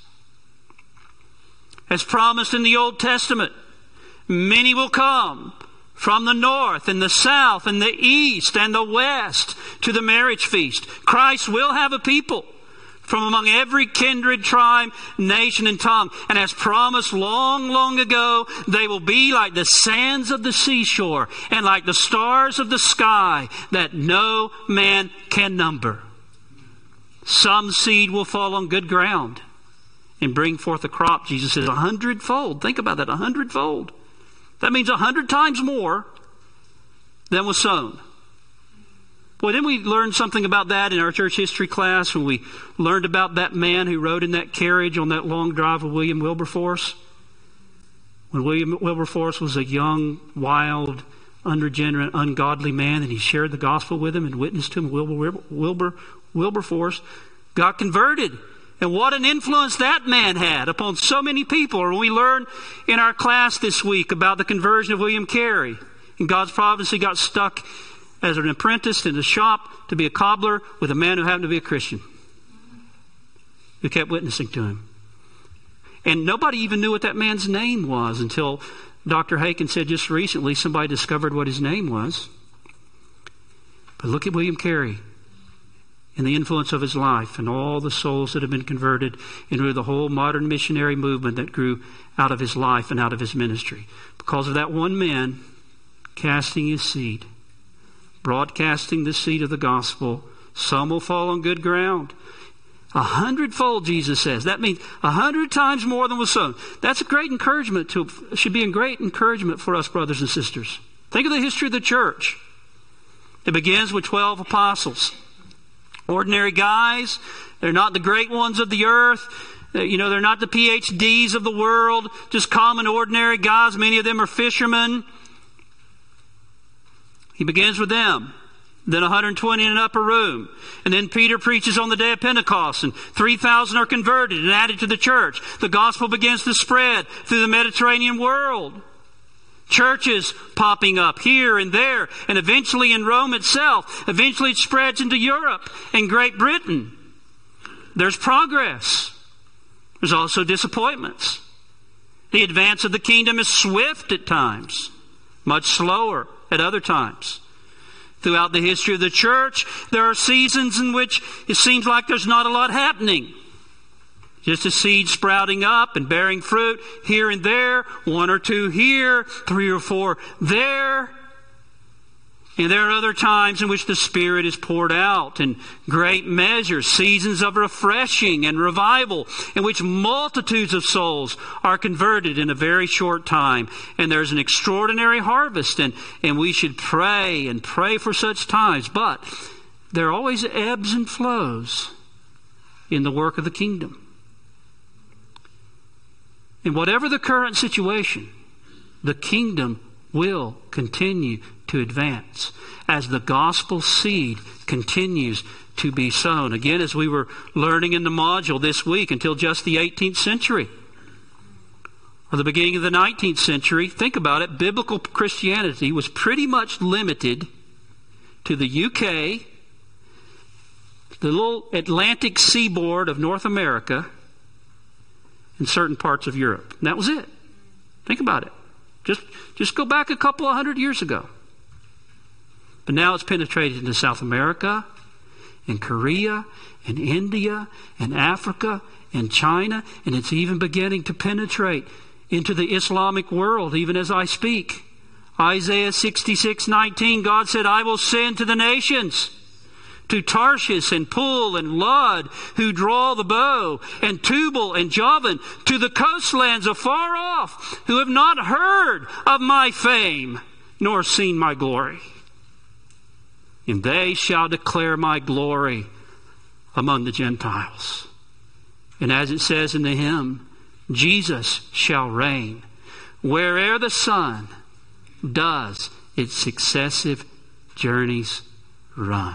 As promised in the Old Testament, many will come from the north and the south and the east and the west to the marriage feast. Christ will have a people from among every kindred, tribe, nation, and tongue. And as promised long, long ago, they will be like the sands of the seashore and like the stars of the sky that no man can number. Some seed will fall on good ground and bring forth a crop, Jesus says, a hundredfold. Think about that, a hundredfold. That means a hundred times more than was sown. Boy, didn't we learn something about that in our church history class when we learned about that man who rode in that carriage on that long drive with William Wilberforce? When William Wilberforce was a young, wild, unregenerate, ungodly man, and he shared the gospel with him and witnessed to him, Wilbur, Wilbur, Wilberforce got converted. And what an influence that man had upon so many people. Or when we learned in our class this week about the conversion of William Carey. In God's providence, he got stuck as an apprentice in a shop to be a cobbler with a man who happened to be a Christian, who kept witnessing to him. And nobody even knew what that man's name was until Doctor Haken said just recently somebody discovered what his name was. But look at William Carey and the influence of his life and all the souls that have been converted into the whole modern missionary movement that grew out of his life and out of his ministry. Because of that one man casting his seed, broadcasting the seed of the gospel. Some will fall on good ground. A hundredfold, Jesus says. That means a hundred times more than was sown. That's a great encouragement to, should be a great encouragement for us, brothers and sisters. Think of the history of the church. It begins with twelve apostles. Ordinary guys. They're not the great ones of the earth. You know, they're not the P H Ds of the world. Just common, ordinary guys. Many of them are fishermen. He begins with them. Then one hundred twenty in an upper room. And then Peter preaches on the day of Pentecost, and three thousand are converted and added to the church. The gospel begins to spread through the Mediterranean world. Churches popping up here and there, and eventually in Rome itself. Eventually it spreads into Europe and Great Britain. There's progress. There's also disappointments. The advance of the kingdom is swift at times, much slower at other times. Throughout the history of the church, there are seasons in which it seems like there's not a lot happening. Just a seed sprouting up and bearing fruit here and there, one or two here, three or four there. And there are other times in which the Spirit is poured out in great measure, seasons of refreshing and revival in which multitudes of souls are converted in a very short time. And there's an extraordinary harvest, and, and we should pray and pray for such times. But there are always ebbs and flows in the work of the kingdom. And whatever the current situation, the kingdom will continue to advance as the gospel seed continues to be sown. Again, as we were learning in the module this week, until just the eighteenth century or the beginning of the nineteenth century, think about it, biblical Christianity was pretty much limited to the U K, the little Atlantic seaboard of North America, and certain parts of Europe. And that was it. Think about it. Just, just go back a couple of hundred years ago. But now it's penetrated into South America, and Korea, and India, and Africa, and China, and it's even beginning to penetrate into the Islamic world, even as I speak. Isaiah sixty-six nineteen, God said, I will send to the nations, to Tarshish and Pul and Lud, who draw the bow, and Tubal and Javan, to the coastlands afar off, who have not heard of my fame, nor seen my glory. And they shall declare my glory among the Gentiles. And as it says in the hymn, Jesus shall reign where'er the sun does its successive journeys run.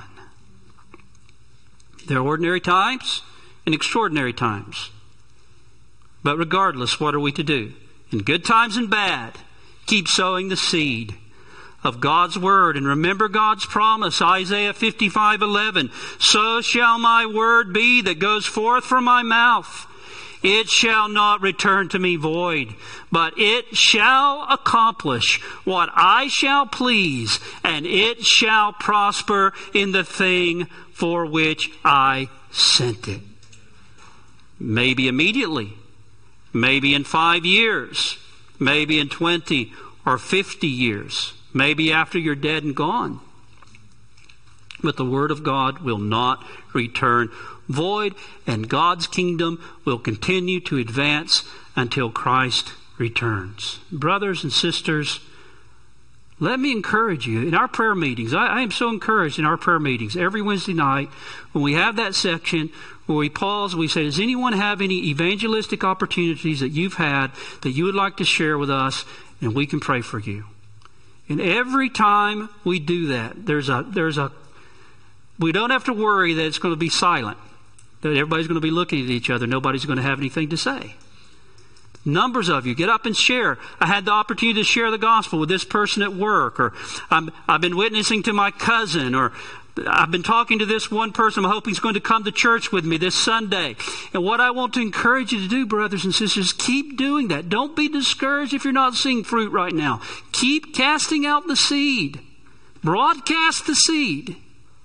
There are ordinary times and extraordinary times. But regardless, what are we to do? In good times and bad, keep sowing the seed of God's word, and remember God's promise, Isaiah fifty-five eleven. So shall my word be that goes forth from my mouth. It shall not return to me void, but it shall accomplish what I shall please, and it shall prosper in the thing for which I sent it. Maybe immediately, maybe in five years, maybe in twenty or fifty years. Maybe after you're dead and gone. But the Word of God will not return void, and God's kingdom will continue to advance until Christ returns. Brothers and sisters, let me encourage you in our prayer meetings. I, I am so encouraged in our prayer meetings every Wednesday night when we have that section where we pause and we say, does anyone have any evangelistic opportunities that you've had that you would like to share with us, and we can pray for you. And every time we do that, there's a, there's a, we don't have to worry that it's going to be silent, that everybody's going to be looking at each other. Nobody's going to have anything to say. Numbers of you get up and share. I had the opportunity to share the gospel with this person at work, or I'm, I've been witnessing to my cousin, or I've been talking to this one person I'm hoping he's going to come to church with me this Sunday. And what I want to encourage you to do, brothers and sisters, keep doing that. Don't be discouraged if you're not seeing fruit right now. Keep casting out the seed. Broadcast the seed.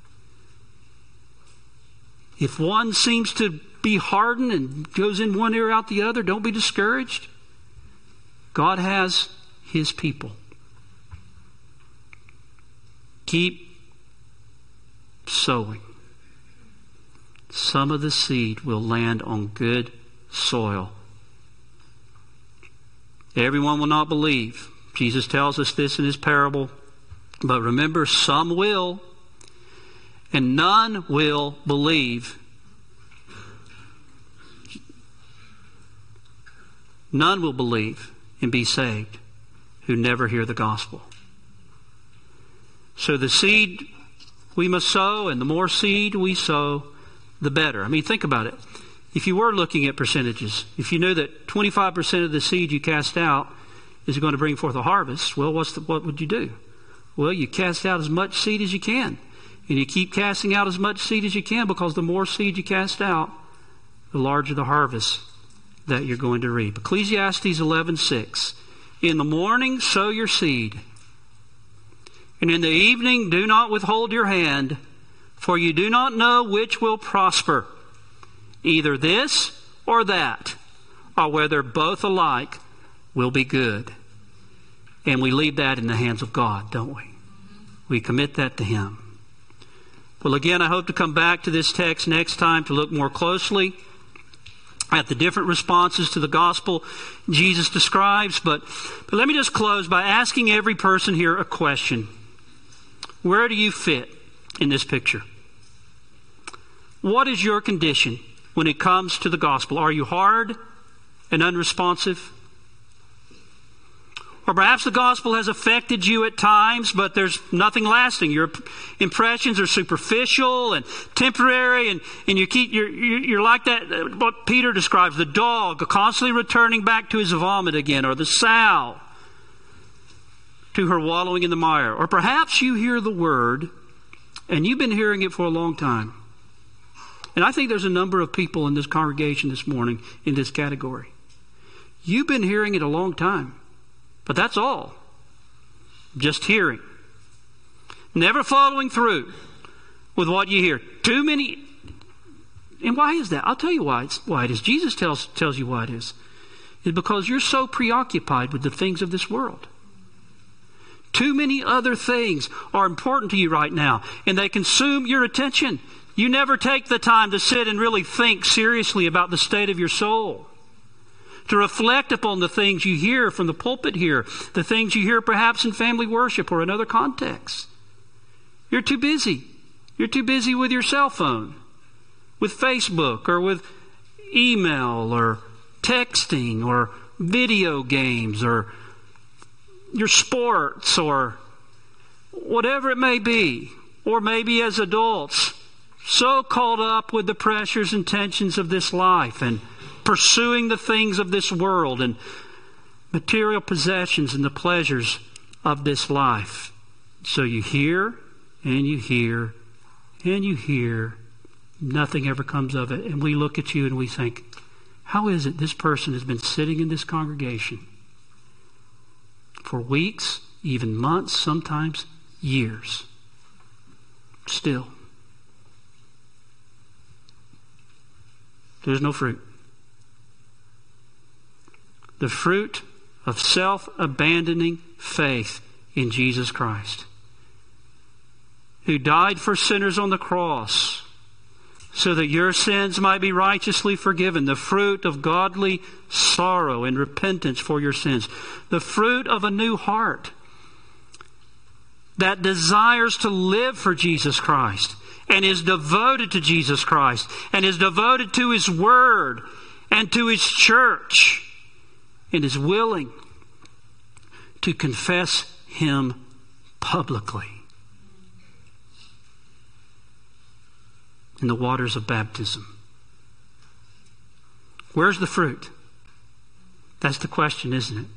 If one seems to be hardened and goes in one ear out the other, don't be discouraged. God has His people. Keep sowing. Some of the seed will land on good soil. Everyone will not believe. Jesus tells us this in His parable. But remember, some will, and none will believe. None will believe and be saved who never hear the gospel. So the seed we must sow, and the more seed we sow, the better. I mean, think about it. If you were looking at percentages, if you knew that twenty-five percent of the seed you cast out is going to bring forth a harvest, well, what's the, what would you do? Well, you cast out as much seed as you can. And you keep casting out as much seed as you can, because the more seed you cast out, the larger the harvest that you're going to reap. Ecclesiastes eleven six. In the morning sow your seed, and in the evening do not withhold your hand, for you do not know which will prosper, either this or that, or whether both alike will be good. And we leave that in the hands of God, don't we? We commit that to Him. Well, again, I hope to come back to this text next time to look more closely at the different responses to the gospel Jesus describes. But, but let me just close by asking every person here a question. Where do you fit in this picture? What is your condition when it comes to the gospel? Are you hard and unresponsive? Or perhaps the gospel has affected you at times, but there's nothing lasting. Your impressions are superficial and temporary, and, and you keep, you're, you're like that, what Peter describes, the dog constantly returning back to his vomit again, or the sow to her wallowing in the mire. Or perhaps you hear the word, and you've been hearing it for a long time. And I think there's a number of people in this congregation this morning in this category. You've been hearing it a long time. But that's all. Just hearing. Never following through with what you hear. Too many. And why is that? I'll tell you why, it's, why it is. Jesus tells, tells you why it is. It's because you're so preoccupied with the things of this world. Too many other things are important to you right now, and they consume your attention. You never take the time to sit and really think seriously about the state of your soul, to reflect upon the things you hear from the pulpit here, the things you hear perhaps in family worship or in other contexts. You're too busy. You're too busy with your cell phone, with Facebook, or with email, or texting, or video games, or your sports, or whatever it may be. Or maybe as adults, so caught up with the pressures and tensions of this life and pursuing the things of this world and material possessions and the pleasures of this life. So you hear and you hear and you hear. Nothing ever comes of it. And we look at you and we think, how is it this person has been sitting in this congregation for weeks, even months, sometimes years, still? There's no fruit. The fruit of self-abandoning faith in Jesus Christ, who died for sinners on the cross so that your sins might be righteously forgiven. The fruit of godly sorrow and repentance for your sins. The fruit of a new heart that desires to live for Jesus Christ and is devoted to Jesus Christ and is devoted to His Word and to His church and is willing to confess Him publicly in the waters of baptism. Where's the fruit? That's the question, isn't it?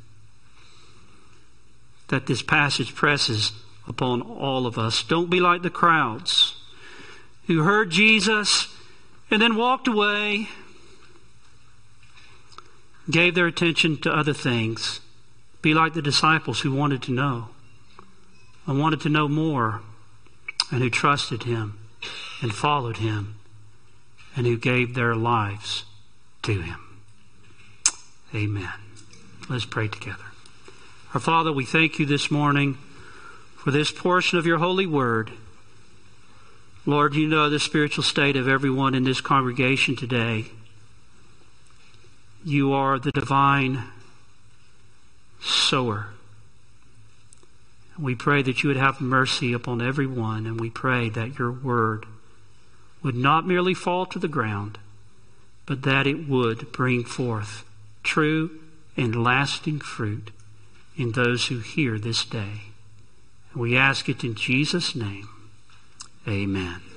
That this passage presses upon all of us. Don't be like the crowds who heard Jesus and then walked away, gave their attention to other things. Be like the disciples who wanted to know and wanted to know more, and who trusted Him and followed Him, and who gave their lives to Him. Amen. Let's pray together. Our Father, we thank You this morning for this portion of Your holy word. Lord, You know the spiritual state of everyone in this congregation today. You are the divine sower. We pray that You would have mercy upon everyone, and we pray that Your word would not merely fall to the ground, but that it would bring forth true and lasting fruit in those who hear this day. And we ask it in Jesus' name. Amen.